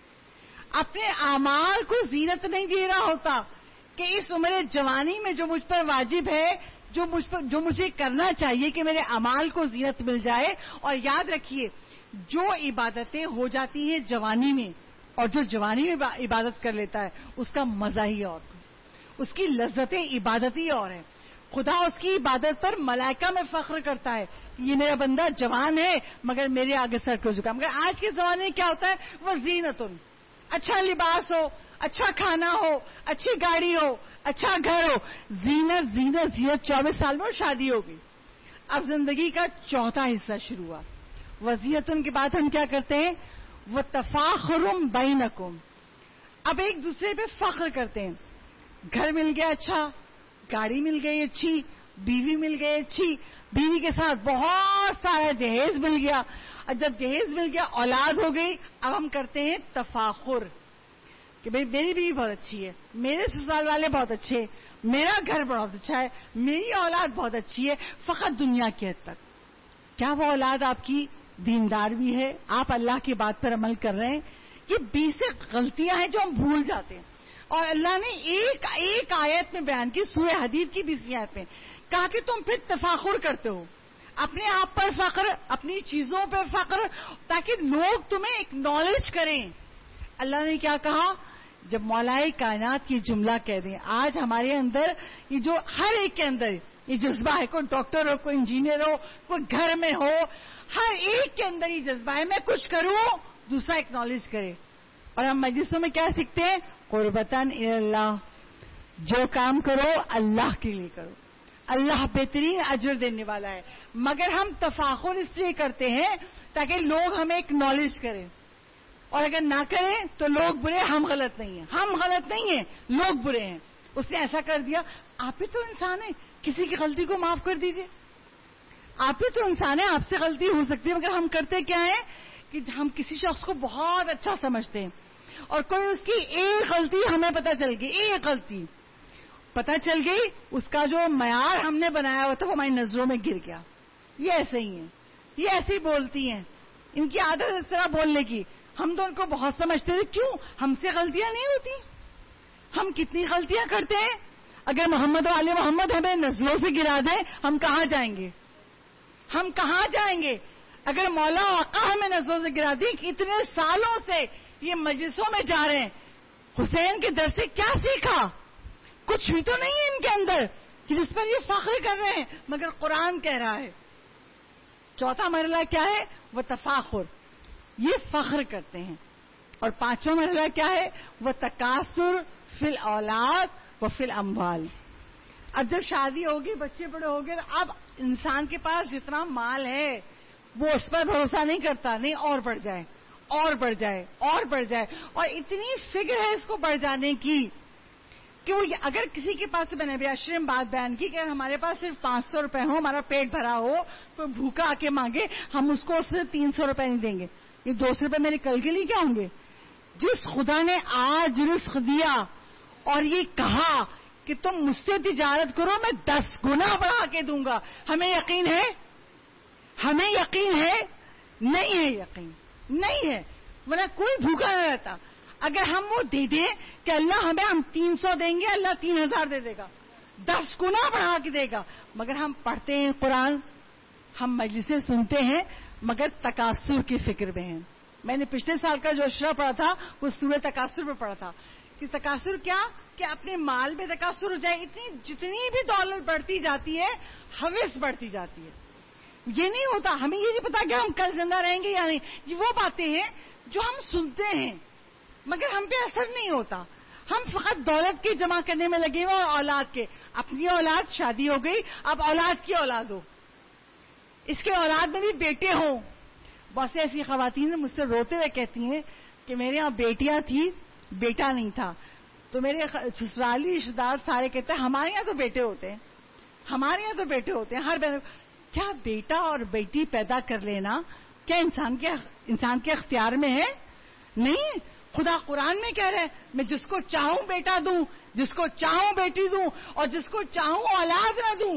اپنے اعمال کو زینت نہیں دے رہا ہوتا کہ اس عمر جوانی میں جو مجھ پر واجب ہے، جو مجھ پر جو مجھے کرنا چاہیے کہ میرے اعمال کو زینت مل جائے. اور یاد رکھیے جو عبادتیں ہو جاتی ہیں جوانی میں اور جو جوانی میں عبادت کر لیتا ہے اس کا مزہ ہی اور، اس کی لذت عبادت ہی اور ہے. خدا اس کی عبادت پر ملائکہ میں فخر کرتا ہے کہ یہ میرا بندہ جوان ہے مگر میرے آگے سر کر چکا. مگر آج کے زمانے میں کیا ہوتا ہے؟ وہ زینتن، اچھا لباس ہو، اچھا کھانا ہو، اچھی گاڑی ہو، اچھا گھر ہو، زینت زینت زینت. چوبیس سال میں شادی ہوگی. اب زندگی کا چوتھا حصہ شروع ہوا. وزینتن کے بعد ہم کیا کرتے ہیں؟ وہ تفاخرم بینکم. اب ایک دوسرے پہ فخر کرتے ہیں. گھر مل گیا اچھا، گاڑی مل گئی اچھی، بیوی مل گئی اچھی، بیوی کے ساتھ بہت سارا جہیز مل گیا. اور جب جہیز مل گیا، اولاد ہو گئی، اب ہم کرتے ہیں تفاخر کہ بھئی میری بیوی بہت اچھی ہے، میرے سسرال والے بہت اچھے ہیں، میرا گھر بہت اچھا ہے، میری اولاد بہت اچھی ہے. فقط دنیا کی حد تک. کیا وہ اولاد آپ کی دیندار بھی ہے؟ آپ اللہ کی بات پر عمل کر رہے ہیں؟ یہ بیس غلطیاں ہیں جو ہم بھول جاتے ہیں. اور اللہ نے ایک ایک آیت میں بیان کی، سورہ حدید کی بیسویں آیت میں کہا کہ تم پھر تفاخر کرتے ہو، اپنے آپ پر فخر، اپنی چیزوں پر فخر، تاکہ لوگ تمہیں اکنالج کریں. اللہ نے کیا کہا؟ جب مولائے کائنات یہ جملہ کہہ دیں، آج ہمارے اندر یہ جو ہر ایک کے اندر یہ جذبہ ہے، کوئی ڈاکٹر ہو، کوئی انجینئر ہو، کوئی گھر میں ہو، ہر ایک کے اندر یہ جذبہ ہے میں کچھ کروں دوسرا اکنالج کرے. اور ہم مجلسوں میں کیا سیکھتے ہیں؟ قربتاً اللہ، جو کام کرو اللہ کے لیے کرو، اللہ بہترین اجر دینے والا ہے. مگر ہم تفاخر اس لیے کرتے ہیں تاکہ لوگ ہمیں اکنالج کریں، اور اگر نہ کریں تو لوگ برے، ہم غلط نہیں ہیں، ہم غلط نہیں ہیں، لوگ برے ہیں. اس نے ایسا کر دیا. آپ بھی تو انسان ہیں، کسی کی غلطی کو معاف کر دیجئے. آپ بھی تو انسان ہیں، آپ سے غلطی ہو سکتی ہے. مگر ہم کرتے کیا ہیں کہ ہم کسی شخص کو بہت اچھا سمجھتے ہیں اور کوئی اس کی ایک غلطی ہمیں پتہ چل گئی، ایک غلطی پتہ چل گئی، اس کا جو معیار ہم نے بنایا ہوا تھا وہ ہماری نظروں میں گر گیا. یہ ایسے ہی ہیں، یہ ایسے ہی بولتی ہیں، ان کی عادت اس طرح بولنے کی. ہم تو ان کو بہت سمجھتے تھے. کیوں؟ ہم سے غلطیاں نہیں ہوتی. ہم کتنی غلطیاں کرتے ہیں. اگر محمد و آل محمد ہمیں نزلوں سے گرا دیں ہم کہاں جائیں گے؟ ہم کہاں جائیں گے؟ اگر مولا آقا ہمیں نزلوں سے گرا دیں، اتنے سالوں سے یہ مجلسوں میں جا رہے ہیں، حسین کے در سے کیا سیکھا؟ کچھ بھی تو نہیں ہے ان کے اندر کہ جس پر یہ فخر کر رہے ہیں. مگر قرآن کہہ رہا ہے چوتھا مرحلہ کیا ہے؟ وہ تفاخر، یہ فخر کرتے ہیں. اور پانچواں مرحلہ کیا ہے؟ وہ تکاثر فی الاولاد و فی الاموال. اب جب شادی ہوگی، بچے بڑے ہو گئے، اب انسان کے پاس جتنا مال ہے وہ اس پر بھروسہ نہیں کرتا، نہیں اور بڑھ جائے اور بڑھ جائے اور بڑھ جائے، اور اتنی فکر ہے اس کو بڑھ جانے کی کہ وہ اگر کسی کے پاس، میں نے بھی عشرے میں بات بیان کی کہ اگر ہمارے پاس صرف پانچ سو روپے ہو، ہمارا پیٹ بھرا ہو، کوئی بھوکا آ کے مانگے، ہم اس کو صرف تین سو روپے نہیں دیں گے. یہ دو سو روپے میرے کل کے لیے کیا ہوں گے؟ جس خدا نے آج رزق دیا اور یہ کہا کہ تم مجھ سے تجارت کرو، میں دس گنا بڑھا کے دوں گا. ہمیں یقین ہے؟ ہمیں یقین ہے؟ نہیں ہے یقین، نہیں ہے، ورنہ کوئی بھوکا نہ رہتا. اگر ہم وہ دے دیں کہ اللہ ہمیں ہم تین سو دیں گے، اللہ تین ہزار دے دے گا، دس گنا بڑھا کے دے گا. مگر ہم پڑھتے ہیں قرآن، ہم مجلسیں سنتے ہیں، مگر تکاثر کی فکر میں ہیں. میں نے پچھلے سال کا جو اشرا پڑھا تھا وہ سورہ تکاثر پہ پڑھا تھا کہ تکاثر کیا کہ اپنے مال میں تکاثر ہو جائے. اتنی جتنی بھی دولت بڑھتی جاتی ہے، ہوس بڑھتی جاتی ہے. یہ نہیں ہوتا، ہمیں یہ نہیں پتا کہ ہم کل زندہ رہیں گے یا نہیں. یہ وہ باتیں ہیں جو ہم سنتے ہیں مگر ہم پہ اثر نہیں ہوتا. ہم فقط دولت کے جمع کرنے میں لگے ہوئے اور اولاد کے. اپنی اولاد شادی ہو گئی، اب اولاد کی اولاد ہو، اس کے اولاد میں بھی بیٹے ہوں. بہت سی ایسی خواتین مجھ سے روتے ہوئے کہتی ہیں کہ میرے یہاں بیٹیاں تھی، بیٹا نہیں تھا. تو میرے سسرالی رشتے دار سارے کہتے ہیں ہمارے یہاں تو بیٹے ہوتے ہیں، ہمارے یہاں تو بیٹے ہوتے ہیں. ہر بہن کیا بیٹا اور بیٹی پیدا کر لینا کیا انسان کے انسان کے اختیار میں ہے؟ نہیں. خدا قرآن میں کہہ رہے ہیں میں جس کو چاہوں بیٹا دوں، جس کو چاہوں بیٹی دوں، اور جس کو چاہوں اولاد نہ دوں.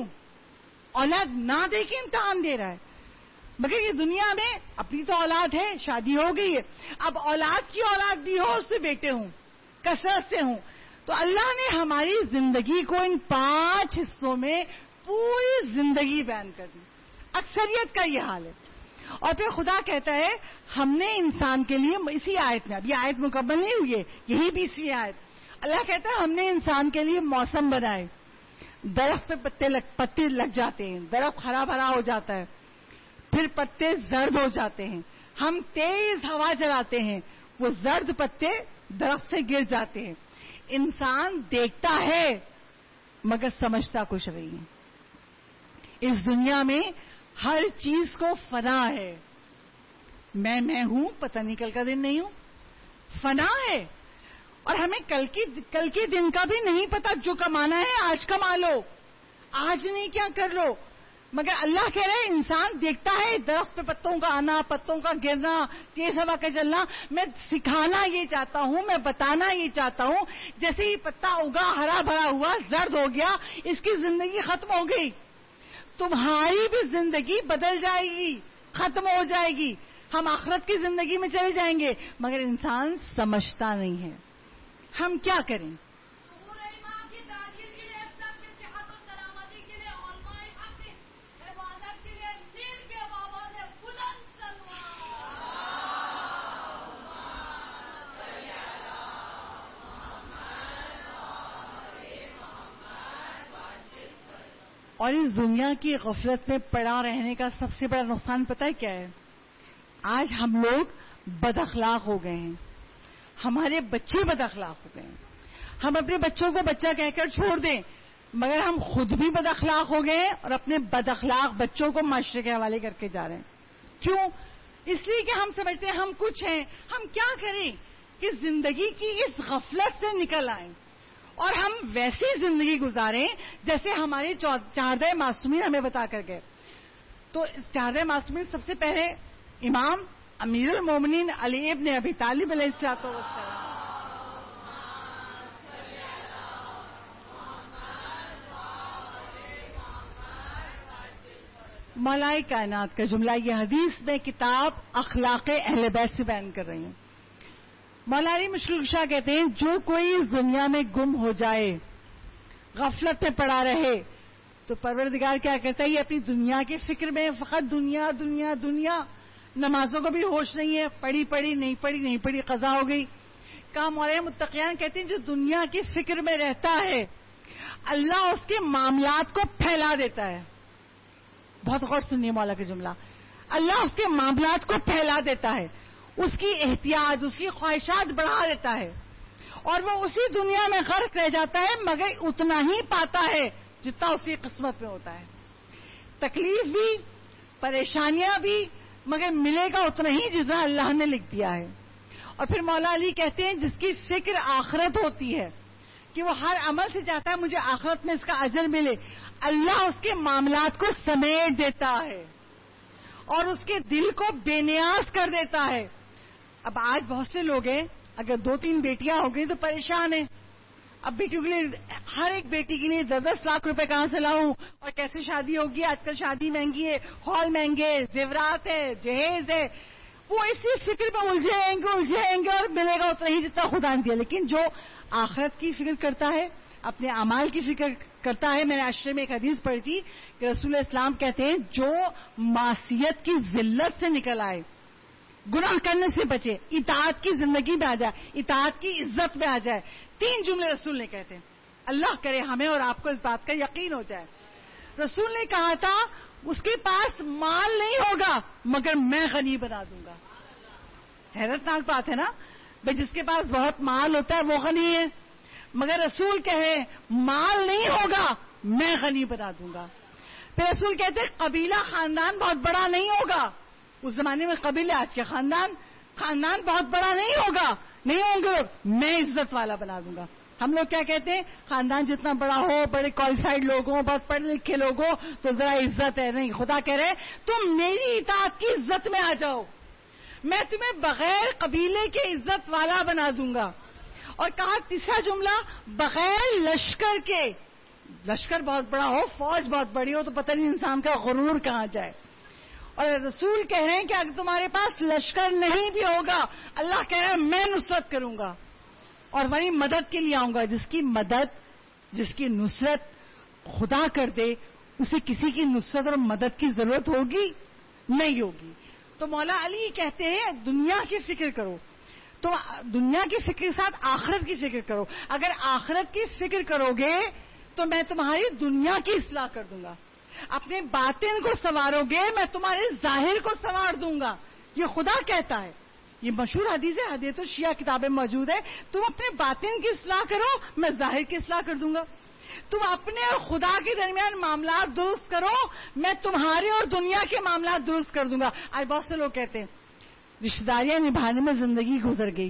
اولاد نہ دے کے امتحان دے رہا ہے. مگر یہ دنیا میں اپنی تو اولاد ہے، شادی ہو گئی ہے، اب اولاد کی اولاد بھی ہو، اس سے بیٹے ہوں، کثرت سے ہوں. تو اللہ نے ہماری زندگی کو ان پانچ حصوں میں پوری زندگی بیان کر دی. اکثریت کا یہ حال ہے. اور پھر خدا کہتا ہے ہم نے انسان کے لیے، اسی آیت میں، اب یہ آیت مکمل نہیں ہوئی ہے، یہی بیسویں آیت، اللہ کہتا ہے ہم نے انسان کے لیے موسم بنائے. درخت پہ پتے لگ پتے لگ جاتے ہیں، درخت ہرا بھرا ہو جاتا ہے، پھر پتے زرد ہو جاتے ہیں. ہم تیز ہوا چلاتے ہیں، وہ زرد پتے درخت سے گر جاتے ہیں. انسان دیکھتا ہے مگر سمجھتا کچھ نہیں ہے. اس دنیا میں ہر چیز کو فنا ہے. میں میں ہوں، پتہ نہیں کل کا دن نہیں ہوں، فنا ہے. اور ہمیں کل کی کل کے دن کا بھی نہیں پتا. جو کمانا ہے آج کما لو، آج نہیں کیا کر لو. مگر اللہ کہہ رہے ہیں انسان دیکھتا ہے درخت پہ پتوں کا آنا، پتوں کا گرنا، تیز ہوا کا چلنا. میں سکھانا یہ چاہتا ہوں، میں بتانا یہ چاہتا ہوں جیسے ہی پتا اگا، ہرا بھرا ہوا، زرد ہو گیا، اس کی زندگی ختم ہو گئی. تمہاری بھی زندگی بدل جائے گی، ختم ہو جائے گی. ہم آخرت کی زندگی میں چلے جائیں گے. مگر انسان سمجھتا نہیں ہے. ہم کیا کریں؟ اور اس دنیا کی غفلت میں پڑا رہنے کا سب سے بڑا نقصان پتہ ہے کیا ہے؟ آج ہم لوگ بد اخلاق ہو گئے ہیں، ہمارے بچے بد اخلاق ہو گئے ہیں. ہم اپنے بچوں کو بچہ کہہ کر چھوڑ دیں، مگر ہم خود بھی بد اخلاق ہو گئے ہیں اور اپنے بد اخلاق بچوں کو معاشرے کے حوالے کر کے جا رہے ہیں. کیوں؟ اس لیے کہ ہم سمجھتے ہیں ہم کچھ ہیں. ہم کیا کریں کہ زندگی کی اس غفلت سے نکل آئیں اور ہم ویسی زندگی گزاریں جیسے ہمارے چاردہ معصومین ہمیں بتا کر گئے. تو چاردہ معصومین سب سے پہلے امام امیر المومنین علی ابن ابی طالب علیہ السلام، مولائے کائنات کا جملہ یہ حدیث میں کتاب اخلاق اہل بیت سے بیان کر رہی ہوں. مولا علی مشکل کشا کہتے ہیں جو کوئی اس دنیا میں گم ہو جائے، غفلت میں پڑا رہے، تو پروردگار کیا کہتا ہے یہ اپنی دنیا کی فکر میں، فقط دنیا دنیا دنیا. نمازوں کو بھی ہوش نہیں ہے، پڑھی پڑھی نہیں پڑھی نہیں پڑھی قضا ہو گئی. کہا مولانا متقیان کہتے ہیں جو دنیا کی فکر میں رہتا ہے اللہ اس کے معاملات کو پھیلا دیتا ہے. بہت غور سنیے مولا کا جملہ. اللہ اس کے معاملات کو پھیلا دیتا ہے، اس کی احتیاط، اس کی خواہشات بڑھا دیتا ہے، اور وہ اسی دنیا میں غرق رہ جاتا ہے، مگر اتنا ہی پاتا ہے جتنا اس کی قسمت میں ہوتا ہے. تکلیف بھی، پریشانیاں بھی، مگر ملے گا اتنا ہی جتنا اللہ نے لکھ دیا ہے. اور پھر مولا علی کہتے ہیں جس کی فکر آخرت ہوتی ہے کہ وہ ہر عمل سے چاہتا ہے مجھے آخرت میں اس کا اجر ملے، اللہ اس کے معاملات کو سمیٹ دیتا ہے اور اس کے دل کو بے نیاز کر دیتا ہے. اب آج بہت سے لوگ ہیں، اگر دو تین بیٹیاں ہو گئی تو پریشان ہیں. اب بیٹیوں کے لیے، ہر ایک بیٹی کے لیے دس دس لاکھ روپے کہاں سے لاؤں، اور کیسے شادی ہوگی، آج کل شادی مہنگی ہے، ہال مہنگے، زیورات ہے، جہیز ہے. وہ اسی فکر میں الجھیں گے الجھیں گے اور ملے گا اتنا ہی جتنا خدا نے دیا. لیکن جو آخرت کی فکر کرتا ہے، اپنے اعمال کی فکر کرتا ہے، میں نے عشرے میں ایک حدیث پڑھی تھی کہ رسول اسلام کہتے ہیں جو معصیت کی ذلت سے نکل آئے، گناہ کرنے سے بچے، اطاعت کی زندگی میں آ جائے، اطاعت کی عزت میں آ جائے. تین جملے رسول نے کہتے ہیں. اللہ کرے ہمیں اور آپ کو اس بات کا یقین ہو جائے. رسول نے کہا تھا اس کے پاس مال نہیں ہوگا مگر میں غنی بنا دوں گا. حیرت ناک بات ہے نا بھائی، جس کے پاس بہت مال ہوتا ہے وہ غنی ہے، مگر رسول کہے مال نہیں ہوگا میں غنی بنا دوں گا. پھر رسول کہتے ہیں قبیلہ خاندان بہت بڑا نہیں ہوگا. اس زمانے میں قبیلے، آج کے خاندان خاندان بہت بڑا نہیں ہوگا، نہیں ہوں گے لوگ، میں عزت والا بنا دوں گا. ہم لوگ کیا کہتے ہیں، خاندان جتنا بڑا ہو، بڑے کوالیفائڈ لوگ ہوں، بہت پڑھے لکھے لوگ ہوں تو ذرا عزت ہے. نہیں، خدا کہہ رہے تم میری اطاعت کی عزت میں آ جاؤ، میں تمہیں بغیر قبیلے کے عزت والا بنا دوں گا. اور کہا تیسرا جملہ بغیر لشکر کے، لشکر بہت بڑا ہو، فوج بہت بڑی ہو تو پتہ نہیں انسان کا غرور کہاں جائے. اور رسول کہہ رہے ہیں کہ اگر تمہارے پاس لشکر نہیں بھی ہوگا، اللہ کہہ رہے ہیں میں نصرت کروں گا اور وہی مدد کے لیے آؤں گا. جس کی مدد، جس کی نصرت خدا کر دے، اسے کسی کی نصرت اور مدد کی ضرورت ہوگی نہیں ہوگی. تو مولا علی کہتے ہیں دنیا کی فکر کرو، تو دنیا کی فکر کے ساتھ آخرت کی فکر کرو. اگر آخرت کی فکر کرو گے تو میں تمہاری دنیا کی اصلاح کر دوں گا. اپنے باطن کو سنوارو گے میں تمہارے ظاہر کو سنوار دوں گا. یہ خدا کہتا ہے، یہ مشہور حدیث ہے، حدیث الشیعہ کتابیں موجود ہے. تم اپنے باطن کی اصلاح کرو میں ظاہر کی اصلاح کر دوں گا. تم اپنے اور خدا کے درمیان معاملات درست کرو میں تمہارے اور دنیا کے معاملات درست کر دوں گا. آج بہت سے لوگ کہتے ہیں رشتہ داریاں نبھانے میں زندگی گزر گئی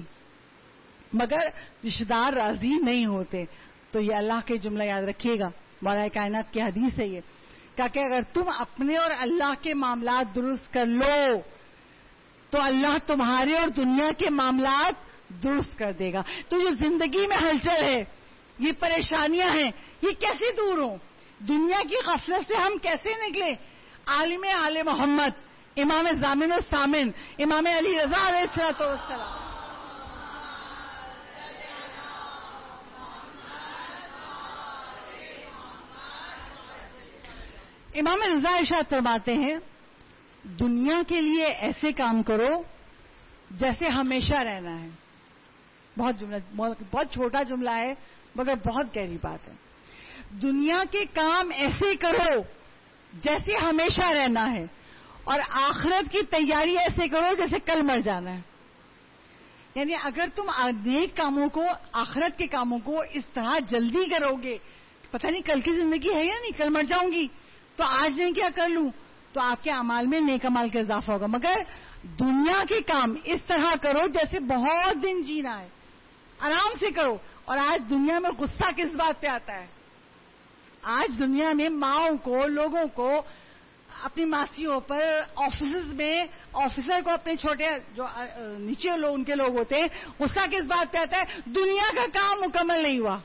مگر رشتہ دار راضی نہیں ہوتے. تو یہ اللہ کے جملہ یاد رکھیے گا، مولا کائنات کی حدیث ہے یہ، کہ اگر تم اپنے اور اللہ کے معاملات درست کر لو تو اللہ تمہارے اور دنیا کے معاملات درست کر دے گا. تو یہ زندگی میں ہلچل ہے، یہ پریشانیاں ہیں، یہ کیسے دور ہوں؟ دنیا کی غفلت سے ہم کیسے نکلیں؟ عالم آل محمد، امام ضامن و سامن، امام علی رضا علیہ الصلوۃ والسلام، امام رضا ارشاد فرماتے ہیں دنیا کے لیے ایسے کام کرو جیسے ہمیشہ رہنا ہے. بہت جملہ، بہت چھوٹا جملہ ہے مگر بہت گہری بات ہے. دنیا کے کام ایسے کرو جیسے ہمیشہ رہنا ہے اور آخرت کی تیاری ایسے کرو جیسے کل مر جانا ہے. یعنی اگر تم نیک کاموں کو، آخرت کے کاموں کو اس طرح جلدی کرو گے، پتہ نہیں کل کی زندگی ہے یا نہیں، کل مر جاؤں گی تو آج نہیں کیا کر لوں، تو آپ کے اعمال میں نیک اعمال کا اضافہ ہوگا. مگر دنیا کے کام اس طرح کرو جیسے بہت دن جینا ہے، آرام سے کرو. اور آج دنیا میں غصہ کس بات پہ آتا ہے؟ آج دنیا میں ماؤں کو، لوگوں کو، اپنی ماسیوں پر، آفیسز میں آفیسر کو اپنے چھوٹے جو نیچے لوگ ان کے لوگ ہوتے ہیں، غصہ کس بات پہ آتا ہے؟ دنیا کا کام مکمل نہیں ہوا.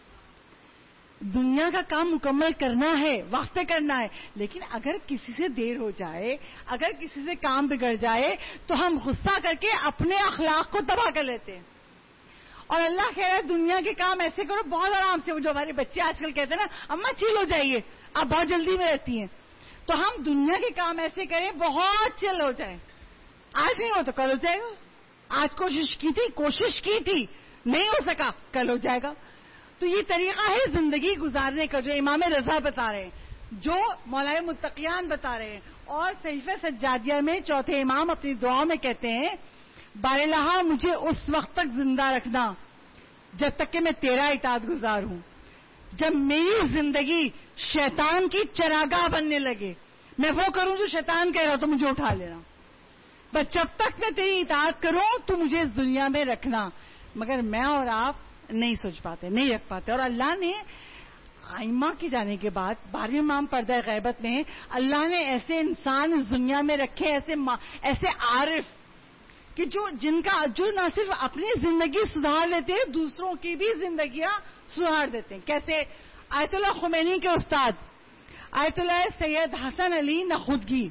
دنیا کا کام مکمل کرنا ہے، وقت پہ کرنا ہے، لیکن اگر کسی سے دیر ہو جائے، اگر کسی سے کام بگڑ جائے تو ہم غصہ کر کے اپنے اخلاق کو تباہ کر لیتے ہیں. اور اللہ کہہ رہا ہے دنیا کے کام ایسے کرو بہت آرام سے. وہ جو ہمارے بچے آج کل کہتے ہیں نا اماں چل ہو جائیے، آپ بہت جلدی میں رہتی ہیں، تو ہم دنیا کے کام ایسے کریں بہت چل ہو جائیں. آج نہیں ہو تو کل ہو جائے گا. آج کوشش کی تھی کوشش کی تھی نہیں ہو سکا، کل ہو جائے گا. تو یہ طریقہ ہے زندگی گزارنے کا جو امام رضا بتا رہے ہیں، جو مولا متقیان بتا رہے ہیں. اور صحیفہ سجادیہ میں چوتھے امام اپنی دعا میں کہتے ہیں بار الہ مجھے اس وقت تک زندہ رکھنا جب تک کہ میں تیرا اطاعت گزار ہوں. جب میری زندگی شیطان کی چراگاہ بننے لگے, میں وہ کروں جو شیطان کہہ رہا تو مجھے اٹھا لینا, بس جب تک میں تیری اطاعت کروں تو مجھے اس دنیا میں رکھنا. مگر میں اور آپ نہیں سوچ پاتے, نہیں رکھ پاتے. اور اللہ نے ائمہ کی جانے کے بعد بارہویں امام پردہ غیبت میں اللہ نے ایسے انسان اس دنیا میں رکھے, ایسے ایسے عارف کہ جو جن کا جو نہ صرف اپنی زندگی سدھار لیتے ہیں, دوسروں کی بھی زندگیاں سدھار دیتے ہیں. کیسے؟ آیت اللہ خمینی کے استاد آیت اللہ سید حسن علی نخودگی,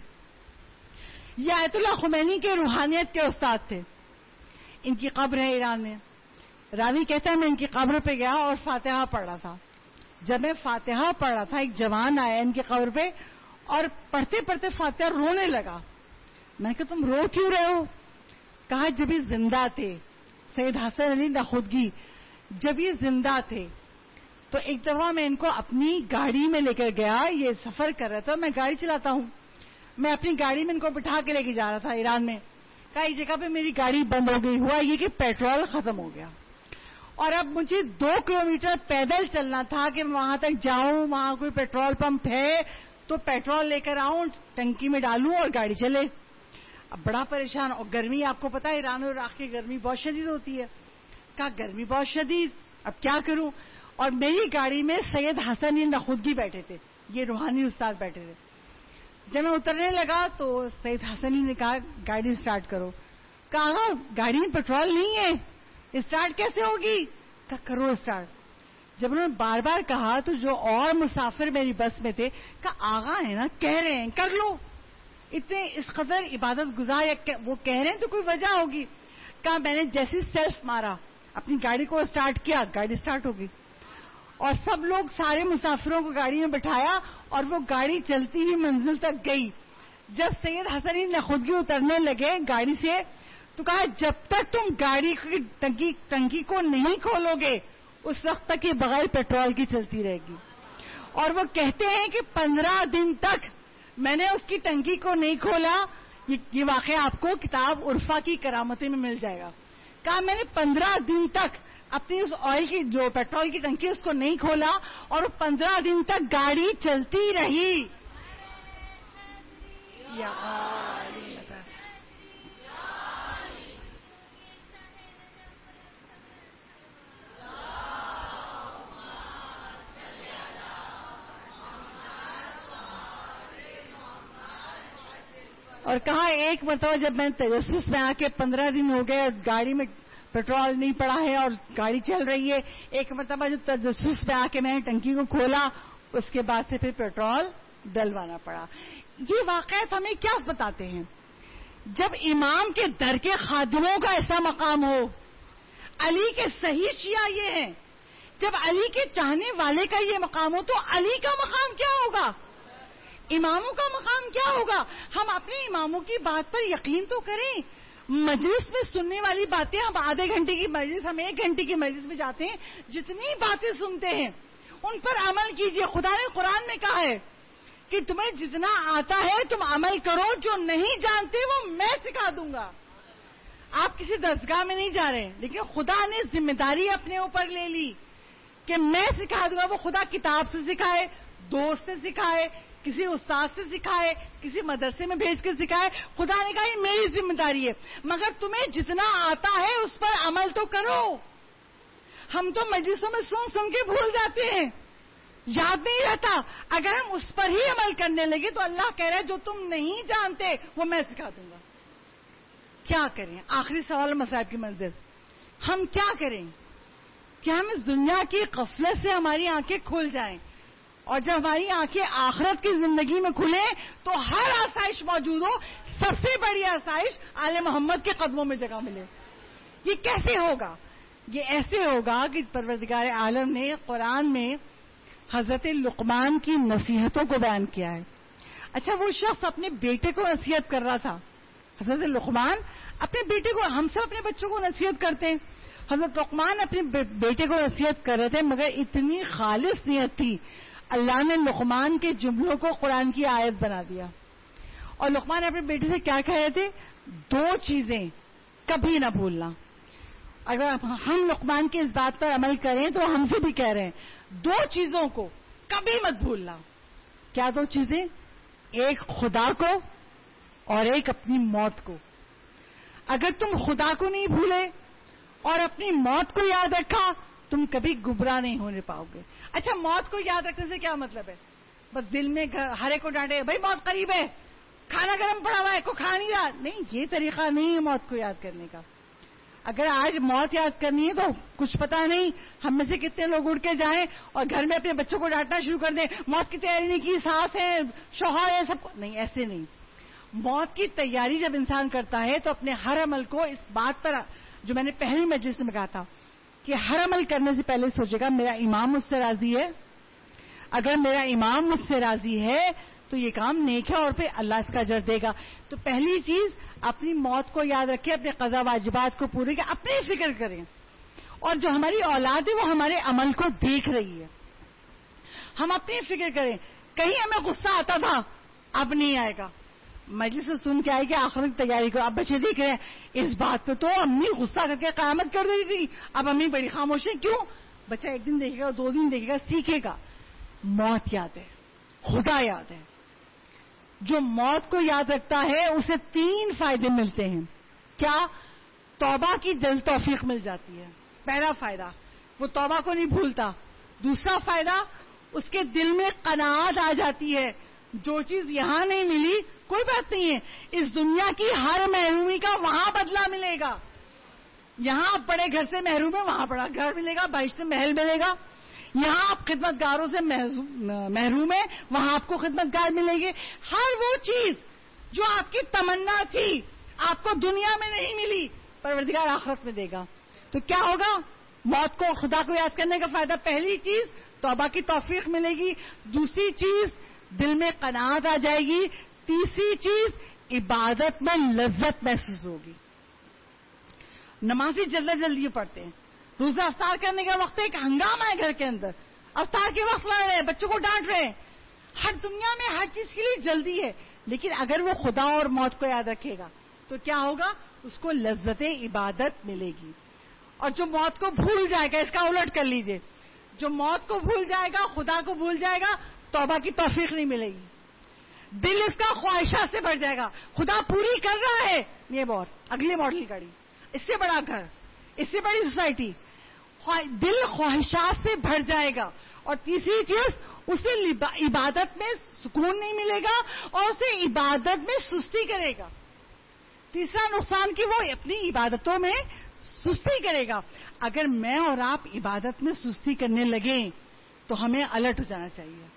یہ آیت اللہ خمینی کے روحانیت کے استاد تھے. ان کی قبر ہے ایران میں. راوی کہتا ہے میں ان کی قبر پہ گیا اور فاتحہ پڑھ رہا تھا. جب میں فاتحہ پڑھ رہا تھا ایک جوان آیا ان کی قبر پہ اور پڑھتے پڑھتے فاتحہ رونے لگا. میں کہ تم رو کیوں رہے ہو؟ کہا جب یہ زندہ تھے, سید حسن علی نخودگی جب یہ زندہ تھے تو ایک دفعہ میں ان کو اپنی گاڑی میں لے کر گیا, یہ سفر کر رہا تھا, میں گاڑی چلاتا ہوں, میں اپنی گاڑی میں ان کو بٹھا کے لے کے جا رہا تھا ایران میں. کہا ایک جگہ پہ میری گاڑی بند ہو گئی, ہوا یہ کہ پیٹرول ختم ہو گیا اور اب مجھے دو کلومیٹر پیدل چلنا تھا کہ میں وہاں تک جاؤں, وہاں کوئی پیٹرول پمپ ہے تو پیٹرول لے کر آؤں, ٹنکی میں ڈالوں اور گاڑی چلے. اب بڑا پریشان, اور گرمی آپ کو پتا ہے ایران اور عراق کی گرمی بہت شدید ہوتی ہے. کہا گرمی بہت شدید, اب کیا کروں؟ اور میری گاڑی میں سید حسن نخودگی بیٹھے تھے, یہ روحانی استاد بیٹھے تھے. جب میں اترنے لگا تو سید حسنی نے کہا گاڑی سٹارٹ کرو. کہا گاڑی میں پیٹرول نہیں ہے, اسٹارٹ کیسے ہوگی؟ کہا کرو اسٹارٹ. جب انہوں نے بار بار کہا تو جو اور مسافر میری بس میں تھے کہا آغا ہے نا, کہہ رہے ہیں کر لو, اتنے اس قدر عبادت گزار وہ کہہ رہے ہیں تو کوئی وجہ ہوگی. کہا میں نے جیسی سیلف مارا, اپنی گاڑی کو اسٹارٹ کیا, گاڑی اسٹارٹ ہو گئی اور سب لوگ سارے مسافروں کو گاڑی میں بٹھایا اور وہ گاڑی چلتی ہوئی منزل تک گئی. جب سید حسنی نخودگی اترنے لگے گاڑی سے تو کہا جب تک تم گاڑی کی ٹنکی ٹنکی کو نہیں کھولو گے اس وقت تک یہ بغیر پیٹرول کی چلتی رہے گی. اور وہ کہتے ہیں کہ پندرہ دن تک میں نے اس کی ٹنکی کو نہیں کھولا. یہ واقعہ آپ کو کتاب عرفہ کی کرامتیں میں مل جائے گا. کہا میں نے پندرہ دن تک اپنی اس آئل کی جو پیٹرول کی ٹنکی اس کو نہیں کھولا اور پندرہ دن تک گاڑی چلتی رہی. یا اور کہا ایک مرتبہ جب میں تجسس میں آ کے پندرہ دن ہو گئے اور گاڑی میں پیٹرول نہیں پڑا ہے اور گاڑی چل رہی ہے, ایک مرتبہ جب تجسس میں آ کے میں نے ٹنکی کو کھولا اس کے بعد سے پھر پیٹرول ڈلوانا پڑا. یہ واقعات ہمیں کیا بتاتے ہیں؟ جب امام کے در کے خادموں کا ایسا مقام ہو, علی کے صحیح شیعہ یہ ہیں, جب علی کے چاہنے والے کا یہ مقام ہو تو علی کا مقام کیا ہوگا, اماموں کا مقام کیا ہوگا؟ ہم اپنے اماموں کی بات پر یقین تو کریں. مجلس میں سننے والی باتیں, ہم آدھے گھنٹے کی مجلس, ہم ایک گھنٹے کی مجلس میں جاتے ہیں, جتنی باتیں سنتے ہیں ان پر عمل کیجئے. خدا نے قرآن میں کہا ہے کہ تمہیں جتنا آتا ہے تم عمل کرو, جو نہیں جانتے وہ میں سکھا دوں گا. آپ کسی درسگاہ میں نہیں جا رہے, لیکن خدا نے ذمہ داری اپنے اوپر لے لی کہ میں سکھا دوں گا. وہ خدا کتاب سے سکھائے, دوست سے سکھائے, کسی استاد سے سکھائے, کسی مدرسے میں بھیج کر سکھائے, خدا نے کہا یہ میری ذمہ داری ہے, مگر تمہیں جتنا آتا ہے اس پر عمل تو کرو. ہم تو مجلسوں میں سن سن کے بھول جاتے ہیں, یاد نہیں رہتا. اگر ہم اس پر ہی عمل کرنے لگے تو اللہ کہہ رہا ہے جو تم نہیں جانتے وہ میں سکھا دوں گا. کیا کریں؟ آخری سوال مصائب کی منزل, ہم کیا کریں کہ ہم اس دنیا کی غفلت سے ہماری آنکھیں کھل جائیں, اور جب ہماری آنکھیں آخرت کی زندگی میں کھلیں تو ہر آسائش موجود ہو, سب سے بڑی آسائش آل محمد کے قدموں میں جگہ ملے. یہ کیسے ہوگا؟ یہ ایسے ہوگا کہ پروردگار عالم نے قرآن میں حضرت لقمان کی نصیحتوں کو بیان کیا ہے. اچھا, وہ شخص اپنے بیٹے کو نصیحت کر رہا تھا. حضرت لقمان اپنے بیٹے کو, ہم سب اپنے بچوں کو نصیحت کرتے ہیں, حضرت لقمان اپنے بیٹے کو نصیحت کر رہے تھے, مگر اتنی خالص نیت تھی اللہ نے لقمان کے جملوں کو قرآن کی آیت بنا دیا. اور لقمان اپنے بیٹے سے کیا کہہ رہے تھے؟ دو چیزیں کبھی نہ بھولنا. اگر ہم لقمان کی اس بات پر عمل کریں تو ہم سے بھی کہہ رہے ہیں دو چیزوں کو کبھی مت بھولنا. کیا دو چیزیں؟ ایک خدا کو اور ایک اپنی موت کو. اگر تم خدا کو نہیں بھولے اور اپنی موت کو یاد رکھا تم کبھی گمراہ نہیں ہونے پاؤ گے. اچھا موت کو یاد رکھنے سے کیا مطلب ہے؟ بس دل میں ہر ایک کو ڈانٹے بھائی موت قریب ہے, کھانا گرم پڑا ہوا ہے, کو کھا نہیں رہا. نہیں, یہ طریقہ نہیں ہے موت کو یاد کرنے کا. اگر آج موت یاد کرنی ہے تو کچھ پتا نہیں ہم میں سے کتنے لوگ اڑ کے جائیں اور گھر میں اپنے بچوں کو ڈانٹنا شروع کر دیں, موت کی تیاری نہیں کی, ساس ہے, شوہر ہے, سب کو. نہیں, ایسے نہیں. موت کی تیاری جب انسان کرتا ہے تو اپنے ہر عمل کو اس بات پر, جو میں نے پہلی مجلس میں کہا تھا کہ ہر عمل کرنے سے پہلے سوچے گا میرا امام مجھ سے راضی ہے. اگر میرا امام مجھ سے راضی ہے تو یہ کام نیک ہے اور پھر اللہ اس کا اجر دے گا. تو پہلی چیز اپنی موت کو یاد رکھیں, اپنے قضا واجبات کو پورے کریں, اپنی فکر کریں. اور جو ہماری اولاد ہے وہ ہمارے عمل کو دیکھ رہی ہے, ہم اپنی فکر کریں. کہیں ہمیں غصہ آتا تھا, اب نہیں آئے گا. مجلس سے سن کے آئے کہ آخرت کی تیاری کو. اب بچے دیکھ رہے ہیں اس بات پہ تو امی غصہ کر کے قیامت کر رہی تھی, اب امی بڑی خاموش ہے. کیوں؟ بچہ ایک دن دیکھے گا, دو دن دیکھے گا, سیکھے گا. موت یاد ہے, خدا یاد ہے. جو موت کو یاد رکھتا ہے اسے تین فائدے ملتے ہیں. کیا؟ توبہ کی جلد توفیق مل جاتی ہے. پہلا فائدہ, وہ توبہ کو نہیں بھولتا. دوسرا فائدہ, اس کے دل میں قناعت آ جاتی ہے, جو چیز یہاں نہیں ملی کوئی بات نہیں ہے, اس دنیا کی ہر محرومی کا وہاں بدلہ ملے گا. یہاں آپ بڑے گھر سے محروم ہیں, وہاں بڑا گھر ملے گا, بہشت میں محل ملے گا. یہاں آپ خدمت گاروں سے محروم ہیں, وہاں آپ کو خدمت گار ملیں گے. ہر وہ چیز جو آپ کی تمنا تھی آپ کو دنیا میں نہیں ملی, پروردگار آخرت میں دے گا. تو کیا ہوگا؟ موت کو, خدا کو یاد کرنے کا فائدہ, پہلی چیز توبہ کی توفیق ملے گی. دوسری چیز دل میں قناعت آ جائے گی. تیسری چیز عبادت میں لذت محسوس ہوگی. نمازی جلدی جلدی پڑھتے ہیں, روزہ افطار کرنے کا وقت ایک ہنگامہ ہے گھر کے اندر, افطار کے وقت لڑ رہے ہیں, بچوں کو ڈانٹ رہے ہیں. ہر دنیا میں ہر چیز کے لیے جلدی ہے, لیکن اگر وہ خدا اور موت کو یاد رکھے گا تو کیا ہوگا؟ اس کو لذت عبادت ملے گی. اور جو موت کو بھول جائے گا, اس کا الٹ کر لیجئے, جو موت کو بھول جائے گا, خدا کو بھول جائے گا, توبہ کی توفیق نہیں ملے گی. دل اس کا خواہشات سے بھر جائے گا. خدا پوری کر رہا ہے, یہ بہت اگلے ماڈل گاڑی, اس سے بڑا گھر, اس سے بڑی سوسائٹی, دل خواہشات سے بھر جائے گا. اور تیسری چیز, اسے عبادت میں سکون نہیں ملے گا اور اسے عبادت میں سستی کرے گا. تیسرا نقصان کہ وہ اپنی عبادتوں میں سستی کرے گا. اگر میں اور آپ عبادت میں سستی کرنے لگیں تو ہمیں الرٹ ہو جانا چاہیے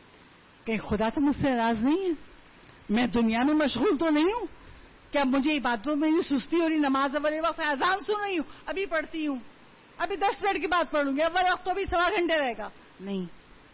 کہ خدا تو مجھ سے ناراض نہیں ہے, میں دنیا میں مشغول تو نہیں ہوں, کیا مجھے عبادتوں میں بھی سستی ہو رہی؟ نماز اول وقت اذان سن رہی ہوں, ابھی پڑھتی ہوں, ابھی دس منٹ کے بعد پڑھوں گی, اول وقت تو ابھی سوا گھنٹے رہے گا. نہیں,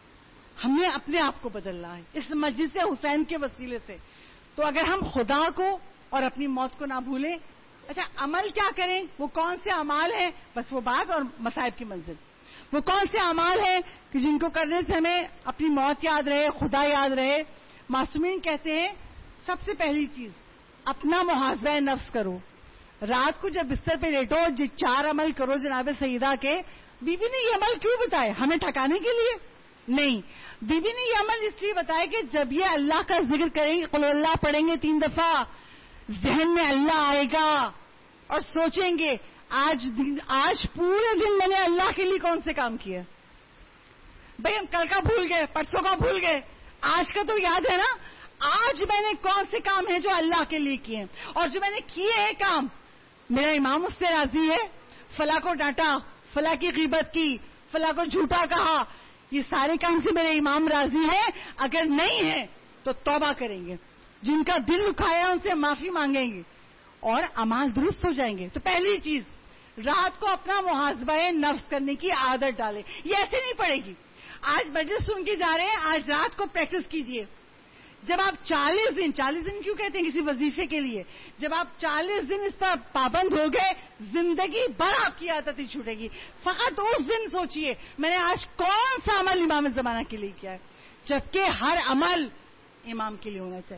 ہم نے اپنے آپ کو بدلنا ہے اس مجلس حسین کے وسیلے سے. تو اگر ہم خدا کو اور اپنی موت کو نہ بھولیں. اچھا عمل کیا کریں؟ وہ کون سے اعمال ہیں؟ بس وہ بات اور مصائب کی منزل. وہ کون سے اعمال ہیں کہ جن کو کرنے سے ہمیں اپنی موت یاد رہے, خدا یاد رہے؟ معصومین کہتے ہیں سب سے پہلی چیز اپنا محاسبہ نفس کرو. رات کو جب بستر پہ لیٹو چار عمل کرو جناب سیدہ کے. بیوی نے یہ عمل کیوں بتائے؟ ہمیں ٹھکانے کے لیے نہیں. بیوی نے یہ عمل اس لیے بتایا کہ جب یہ اللہ کا ذکر کریں گے, قل اللہ پڑھیں گے تین دفعہ, ذہن میں اللہ آئے گا اور سوچیں گے آج آج پورے دن میں نے اللہ کے لیے کون سے کام کیے. بھئی ہم کل کا بھول گئے, پرسوں کا بھول گئے, آج کا تو یاد ہے نا. آج میں نے کون سے کام ہیں جو اللہ کے لیے کیے, اور جو میں نے کیے ہیں کام, میرا امام اس سے راضی ہے, فلاں کو ڈانٹا, فلاں کی غیبت کی, فلاں کو جھوٹا کہا, یہ سارے کام سے میرے امام راضی ہیں. اگر نہیں ہے تو توبہ کریں گے, جن کا دل دکھایا ان سے معافی مانگیں گے اور اعمال درست ہو جائیں گے. تو پہلی چیز رات کو اپنا محاسبہ نفس کرنے کی عادت ڈالیں. یہ ایسے نہیں پڑے گی. آج مجلس سن کے جا رہے ہیں, آج رات کو پریکٹس کیجئے. جب آپ چالیس دن چالیس دن کیوں کہتے ہیں کسی وظیفے کے لیے, جب آپ چالیس دن اس پر پابند ہو گئے, زندگی بھر آپ کی عادت ہی چھوٹے گی. فقط اس دن سوچئے میں نے آج کون سا عمل امام زمانہ کے لیے کیا ہے, جبکہ ہر عمل امام کے لیے ہونا چاہیے.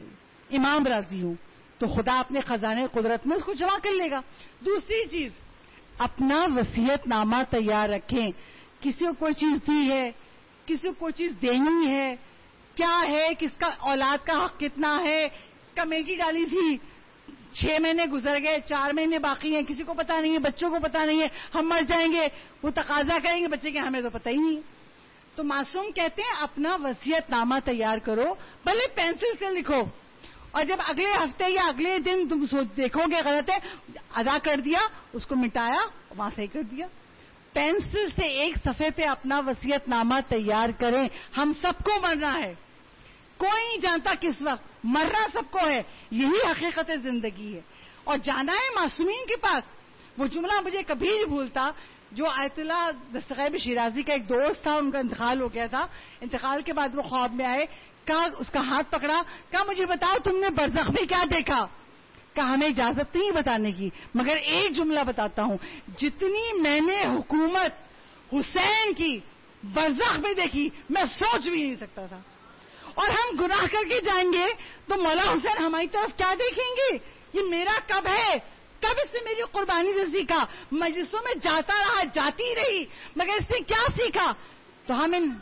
امام راضی ہوں تو خدا اپنے خزانے قدرت میں اس کو جمع کر لے گا. دوسری چیز، اپنا وصیت نامہ تیار رکھیں. کسی کو کوئی چیز دی ہے، کسی کو کوئی چیز دینی ہے، کیا ہے، کس کا اولاد کا حق کتنا ہے، کمیٹی ڈالی تھی، چھ مہینے گزر گئے، چار مہینے باقی ہیں، کسی کو پتا نہیں ہے، بچوں کو پتا نہیں ہے، ہم مر جائیں گے، وہ تقاضا کریں گے بچے کے، ہمیں تو پتہ ہی نہیں. تو معصوم کہتے ہیں اپنا وصیت نامہ تیار کرو، بھلے پینسل سے لکھو، اور جب اگلے ہفتے یا اگلے دن تم دیکھو گے غلط ہے، ادا کر دیا، اس کو مٹایا، وہاں صحیح کر دیا. پینسل سے ایک صفحے پہ اپنا وصیت نامہ تیار کریں. ہم سب کو مرنا ہے، کوئی نہیں جانتا کس وقت، مرنا سب کو ہے، یہی حقیقت زندگی ہے. اور جانا ہے معصومین کے پاس. وہ جملہ مجھے کبھی نہیں بھولتا جو آیت اللہ دستغیب شیرازی کا ایک دوست تھا، ان کا انتقال ہو گیا تھا. انتقال کے بعد وہ خواب میں آئے، کہا، اس کا ہاتھ پکڑا، کہا مجھے بتاؤ تم نے برزخ میں کیا دیکھا؟ کہا ہمیں اجازت نہیں بتانے کی، مگر ایک جملہ بتاتا ہوں، جتنی میں نے حکومت حسین کی برزخ میں دیکھی میں سوچ بھی نہیں سکتا تھا. اور ہم گناہ کر کے جائیں گے تو مولا حسین ہماری طرف کیا دیکھیں گے؟ یہ میرا کب ہے، کب اس نے میری قربانی سے سیکھا؟ مجلسوں میں جاتا رہا، جاتی رہی، مگر اس نے کیا سیکھا؟ تو ہم ان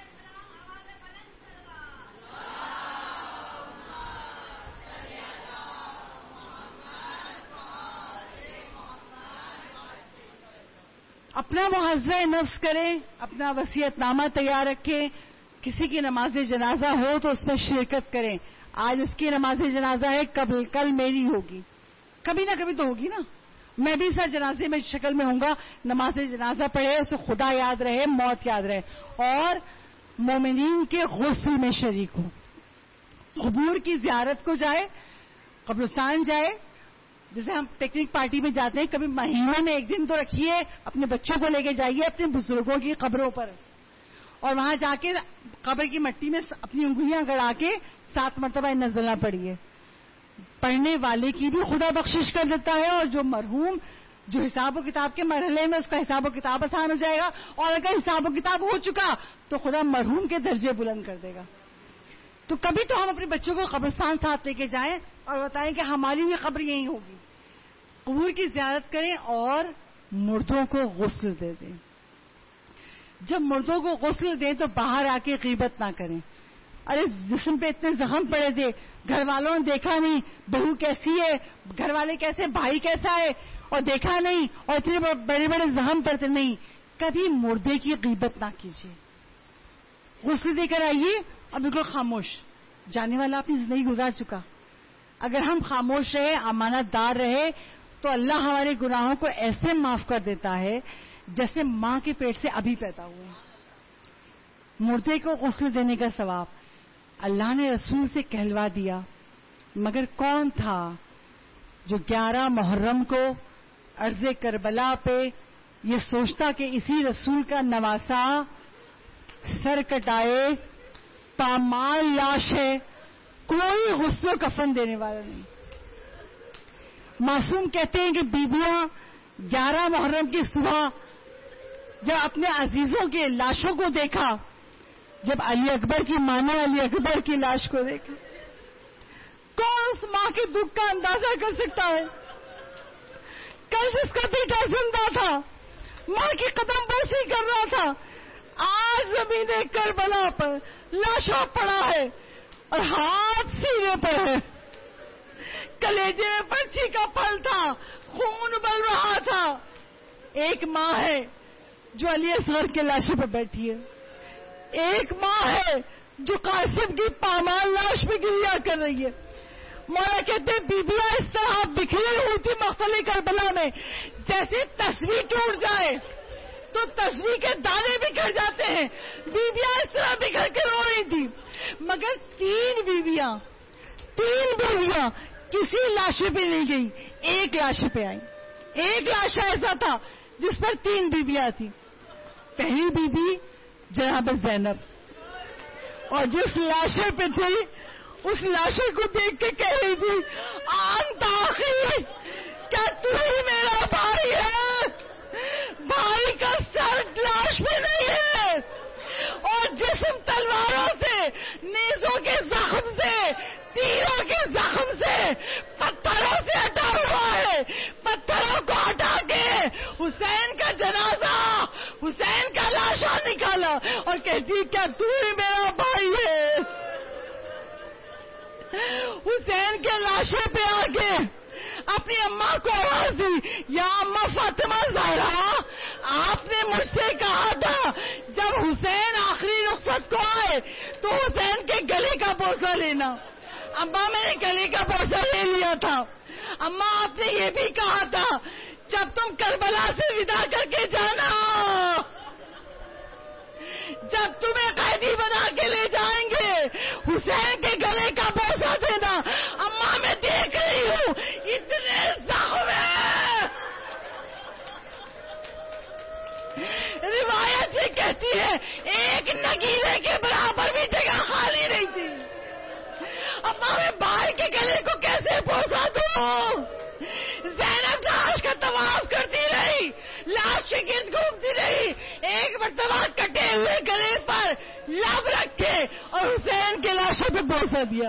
اپنا محاذہ نفس کریں، اپنا وصیت نامہ تیار رکھیں. کسی کی نماز جنازہ ہو تو اس میں شرکت کریں. آج اس کی نماز جنازہ ہے، کل کل میری ہوگی، کبھی نہ کبھی تو ہوگی نا. میں بھی اس جنازے میں شکل میں ہوں گا. نماز جنازہ پڑھے، اسے خدا یاد رہے، موت یاد رہے، اور مومنین کے غسل میں شریک ہوں. قبور کی زیارت کو جائے، قبرستان جائے، جیسے ہم پکنک پارٹی میں جاتے ہیں، کبھی مہینوں میں ایک دن تو رکھیے، اپنے بچوں کو لے کے جائیے اپنے بزرگوں کی قبروں پر، اور وہاں جا کے قبر کی مٹی میں اپنی انگلیاں گڑا کے سات مرتبہ نزلہ پڑھیے. پڑھنے والے کی بھی خدا بخشش کر دیتا ہے، اور جو مرحوم جو حساب و کتاب کے مرحلے میں، اس کا حساب و کتاب آسان ہو جائے گا، اور اگر حساب و کتاب ہو چکا تو خدا مرحوم کے درجے بلند کر دے گا. تو کبھی تو ہم اپنے بچوں کو قبرستان ساتھ لے کے جائیں اور بتائیں کہ ہماری بھی قبر یہیں ہوگی. قبور کی زیارت کریں اور مردوں کو غسل دے دیں. جب مردوں کو غسل دیں تو باہر آ کے غیبت نہ کریں. ارے جسم پہ اتنے زخم پڑے تھے، گھر والوں نے دیکھا نہیں، بہو کیسی ہے، گھر والے کیسے، بھائی کیسا ہے، اور دیکھا نہیں، اور اتنے بڑے بڑے زخم پڑتے نہیں. کبھی مردے کی غیبت نہ کیجیے. غسل دے کر آئیے اور بالکل خاموش. جانے والا اپنی زندگی گزار چکا. اگر ہم خاموش رہے، امانت دار رہے، تو اللہ ہمارے گناہوں کو ایسے معاف کر دیتا ہے جیسے ماں کے پیٹ سے ابھی پیدا ہوئے. مردے کو غسل دینے کا ثواب اللہ نے رسول سے کہلوا دیا، مگر کون تھا جو گیارہ محرم کو عرض کربلا پہ یہ سوچتا کہ اسی رسول کا نواسا سر کٹائے، پامال لاش ہے، کوئی غسل و کفن دینے والا نہیں. معصوم کہتے ہیں کہ بیویاں گیارہ محرم کی صبح جب اپنے عزیزوں کے لاشوں کو دیکھا، جب علی اکبر کی ماں نے علی اکبر کی لاش کو دیکھا، کون اس ماں کے دکھ کا اندازہ کر سکتا ہے؟ کل جس کا بیٹا زندہ تھا، ماں کی قدم برسی کر رہا تھا، آج زمین کربلا پر لاشوں پڑا ہے اور ہاتھ سینے پر ہے. کلیجے میں پرچی کا پھل تھا، خون بل رہا تھا. ایک ماں ہے جو علی اصغر کے لاشوں پر بیٹھی ہے، ایک ماں ہے جو قاسم کی پامال لاش پہ گریا کر رہی ہے. مولا کہتے ہیں بیویاں اس طرح بکھری ہوئی تھی مقتل کربلا میں، جیسے تصویر ٹوٹ جائے تو تصویر کے دانے بکھر جاتے ہیں. بیویاں اس طرح بکھر کے رو رہی تھی، مگر تین بیویاں تین بیویاں کسی لاش پہ نہیں گئی، ایک لاش پہ آئی. ایک لاش ایسا تھا جس پر تین بیویاں تھیں. پہلی بیوی جناب زینب، اور جس لاشے پہ تھی اس لاشے کو دیکھ کے کہہ رہی تھی، آنت آخری، کیا تو ہی میرا بھائی ہے؟ بھائی کا سر لاش پہ نہیں ہے، اور جسم تلواروں سے، نیزوں کے زخم سے، تیروں کے زخم اور کہتی کیا تو ہی میرا بھائی ہے؟ حسین کے لاشے پہ آگے اپنی اماں کو آواز دی، یا اماں فاطمہ زہرا، آپ نے مجھ سے کہا تھا جب حسین آخری رخصت کو آئے تو حسین کے گلے کا بوسہ لینا۔ اماں میں نے گلے کا بوسہ لے لیا تھا۔ اماں آپ نے یہ بھی کہا تھا جب تم کربلا سے ودا کر کے جانا، جب تمہیں قیدی بنا کے لے جائیں گے حسین کے گلے کا بوسہ دینا۔ اماں میں دیکھ رہی ہوں اتنے زخم ہیں۔ روایت یہ کہتی ہے ایک نگینے کے برابر بھی جگہ خالی نہیں تھی۔ اماں میں بھائی کے گلے کو کیسے بوسہ دوں؟ زینب لاش کا طواف کرتی رہی، لاش کے گرد گھومتی رہی، ایک مرتبہ کٹے ہوئے گلے پر لب رکھے اور حسین کے لاشوں پہ بوسہ دیا۔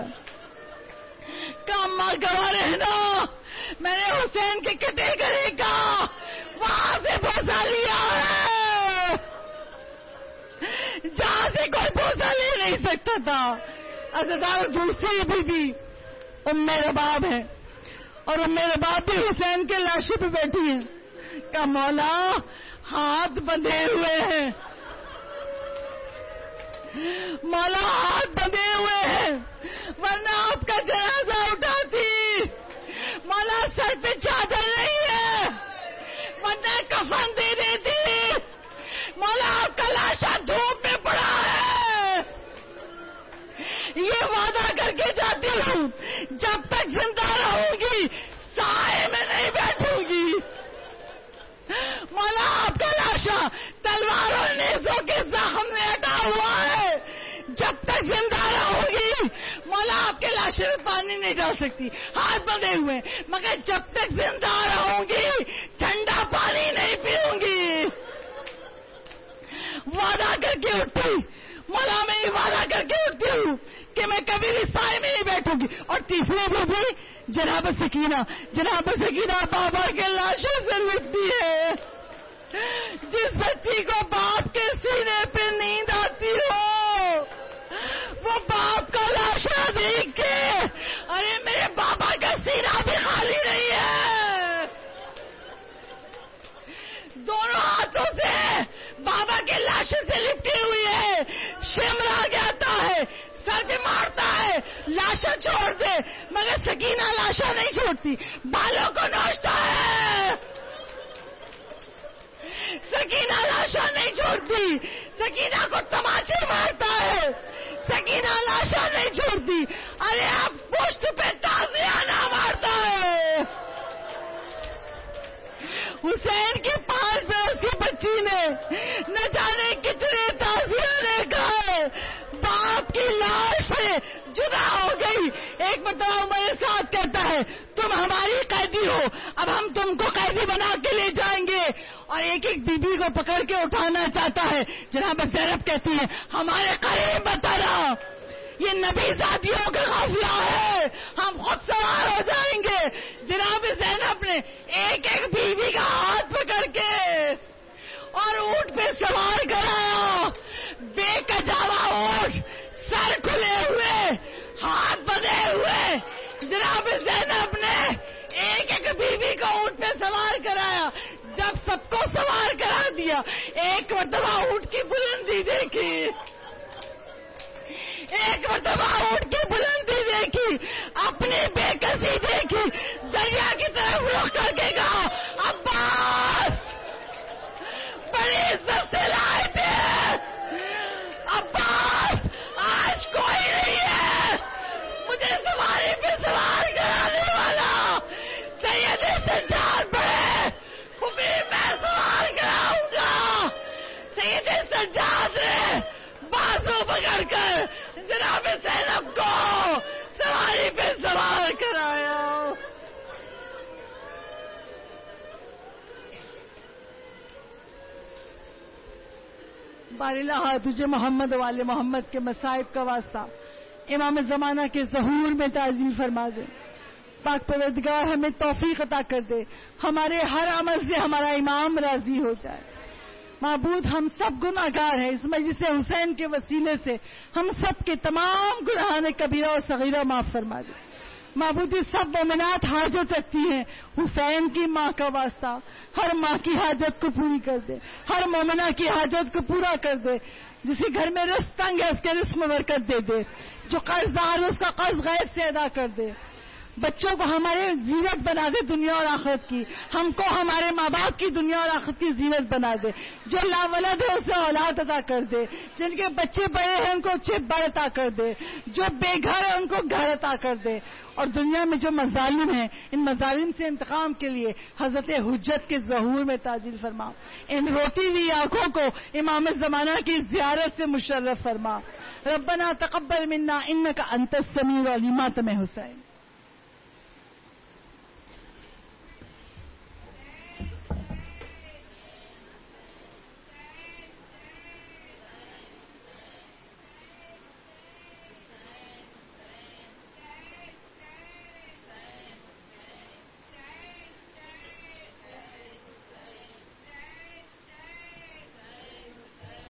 کاما گواہ رہنا، میں نے حسین کے کٹے گلے کا وہاں سے بوسہ لیا ہے جہاں سے کوئی بوسہ لے نہیں سکتا تھا۔ عزیزان دوسری بی بی ام رباب ہے اور ام رباب بھی حسین کے لاشے پہ بیٹھی ہیں۔ کہ مولا ہاتھ بندھے ہوئے ہیں، مولا ہاتھ بندھے ہوئے ہیں، ورنہ آپ کا جنازہ اٹھاتی۔ مولا سر پہ چادر نہیں ہے ورنہ کفن دے دیتی۔ مولا آپ کا لاشا دھوپ میں پڑا ہے۔ یہ وعدہ کر کے جاتی ہوں جب تک زندہ رہوں گی سائے میں نہیں بیٹھوں گی۔ مولا آپ کا لاشا تلوار اور نیزوں کے زخم میں اٹا ہوا ہے، جب تک زندہ رہوں گی مولا آپ کے لاشے میں پانی نہیں ڈال سکتی، ہاتھ بندھے ہوئے، مگر جب تک زندہ رہوں گی ٹھنڈا پانی نہیں پیوں گی۔ وعدہ کر کے اٹھی مولا، میں یہ وعدہ کر کے اٹھتی ہوں کہ میں کبھی بھی سائے میں نہیں بیٹھوں گی۔ اور تیسرے میں بھی جناب سکینہ، جناب سکینہ بابا کے لاشوں سے لٹتی ہے۔ جس بچی کو باپ کے سینے پہ نیند آتی ہو وہ باپ کا لاشا دیکھ کے ارے میرے بابا کا سینہ بھی خالی نہیں ہے، دونوں ہاتھوں سے بابا کے لاشے سے لپٹی ہوئی ہے، شمرا جاتا ہے، سر پہ مارتا ہے، لاشا چھوڑ دے، مگر سکینہ لاشا نہیں چھوڑتی، بالوں کو نوچتا ہے۔ سکینہ لاشا نہیں چھوڑتی، سکینہ کو تماچے مارتا ہے، سکینہ لاشا نہیں چھوڑتی، ارے اب پشت پہ تازیانہ مارتا ہے۔ حسین کے پانچ برس کی بچی نے نہ جانے کتنے تازیانے کھائے، باپ کی لاش سے جدا ہو گئی۔ ایک مرتبہ میرے ساتھ کہتا ہے تم ہماری قیدی ہو، اب ہم تم کو قیدی بنا کے لے جائیں گے، اور ایک ایک بی بی کو پکڑ کے اٹھانا چاہتا ہے۔ جناب زینب کہتی ہے ہمارے قریب بتانا، یہ نبی زادیوں کا قافلہ ہے، ہم خود سوار ہو جائیں گے۔ جناب زینب نے ایک ایک بیوی کا ہاتھ پکڑ کے اور اونٹ پہ سوار کرایا، بے کجاوا اونٹ، سر کھلے ہوئے، ہاتھ بندھے ہوئے۔ جناب زینب نے ایک ایک بیوی کو اونٹ پہ سوار کرایا۔ جب سب کو سوار کرا دیا ایک مرتبہ اونٹ کی بلندی دیکھی، ایک مرتبہ اونٹ کی بلندی دیکھی، اپنی بے کسی دیکھی، دریا کی طرف رخ کر کے کہا عباس بڑی عزت سے لائے تھے، عباس آج کوئی نہیں ہے مجھے سواری پہ سوار کرانے والا، سید سجاد بڑے خوبی میں سوار کراؤں گا۔ سید سجاد نے بازو پکڑ کر جناب زینب کو سواری پہ سوار کرایا۔ باری اللہ تجھے محمد والے محمد کے مصائب کا واسطہ امام زمانہ کے ظہور میں تعظیم فرما دے۔ پاک پروردگار ہمیں توفیق عطا کر دے، ہمارے ہر عمل سے ہمارا امام راضی ہو جائے۔ معبود ہم سب گناہگار ہیں، اس مجلس حسین کے وسیلے سے ہم سب کے تمام گناہان کبیرہ اور صغیرہ معاف فرما دے۔ معبود سب مومنات حاجت رکھتی ہیں، حسین کی ماں کا واسطہ ہر ماں کی حاجت کو پوری کر دے، ہر مومنہ کی حاجت کو پورا کر دے، جس کے گھر میں رزق تنگ ہے اس کے رزق میں برکت دے دے، جو قرض دار ہے اس کا قرض غیب سے ادا کر دے، بچوں کو ہمارے زینت بنا دے دنیا اور آخرت کی، ہم کو ہمارے ماں باپ کی دنیا اور آخرت کی زینت بنا دے، جو لا ولد ہے اسے اولاد عطا کر دے، جن کے بچے بڑے ہیں ان کو اچھے بڑ عطا کر دے، جو بے گھر ہے ان کو گھر عطا کر دے، اور دنیا میں جو مظالم ہیں ان مظالم سے انتقام کے لیے حضرت حجت کے ظہور میں تعجیل فرما، ان روتی ہوئی آنکھوں کو امام زمانہ کی زیارت سے مشرف فرما۔ ربنا تقبل منا انک انت السمیع العلیم۔ ماتم حسین۔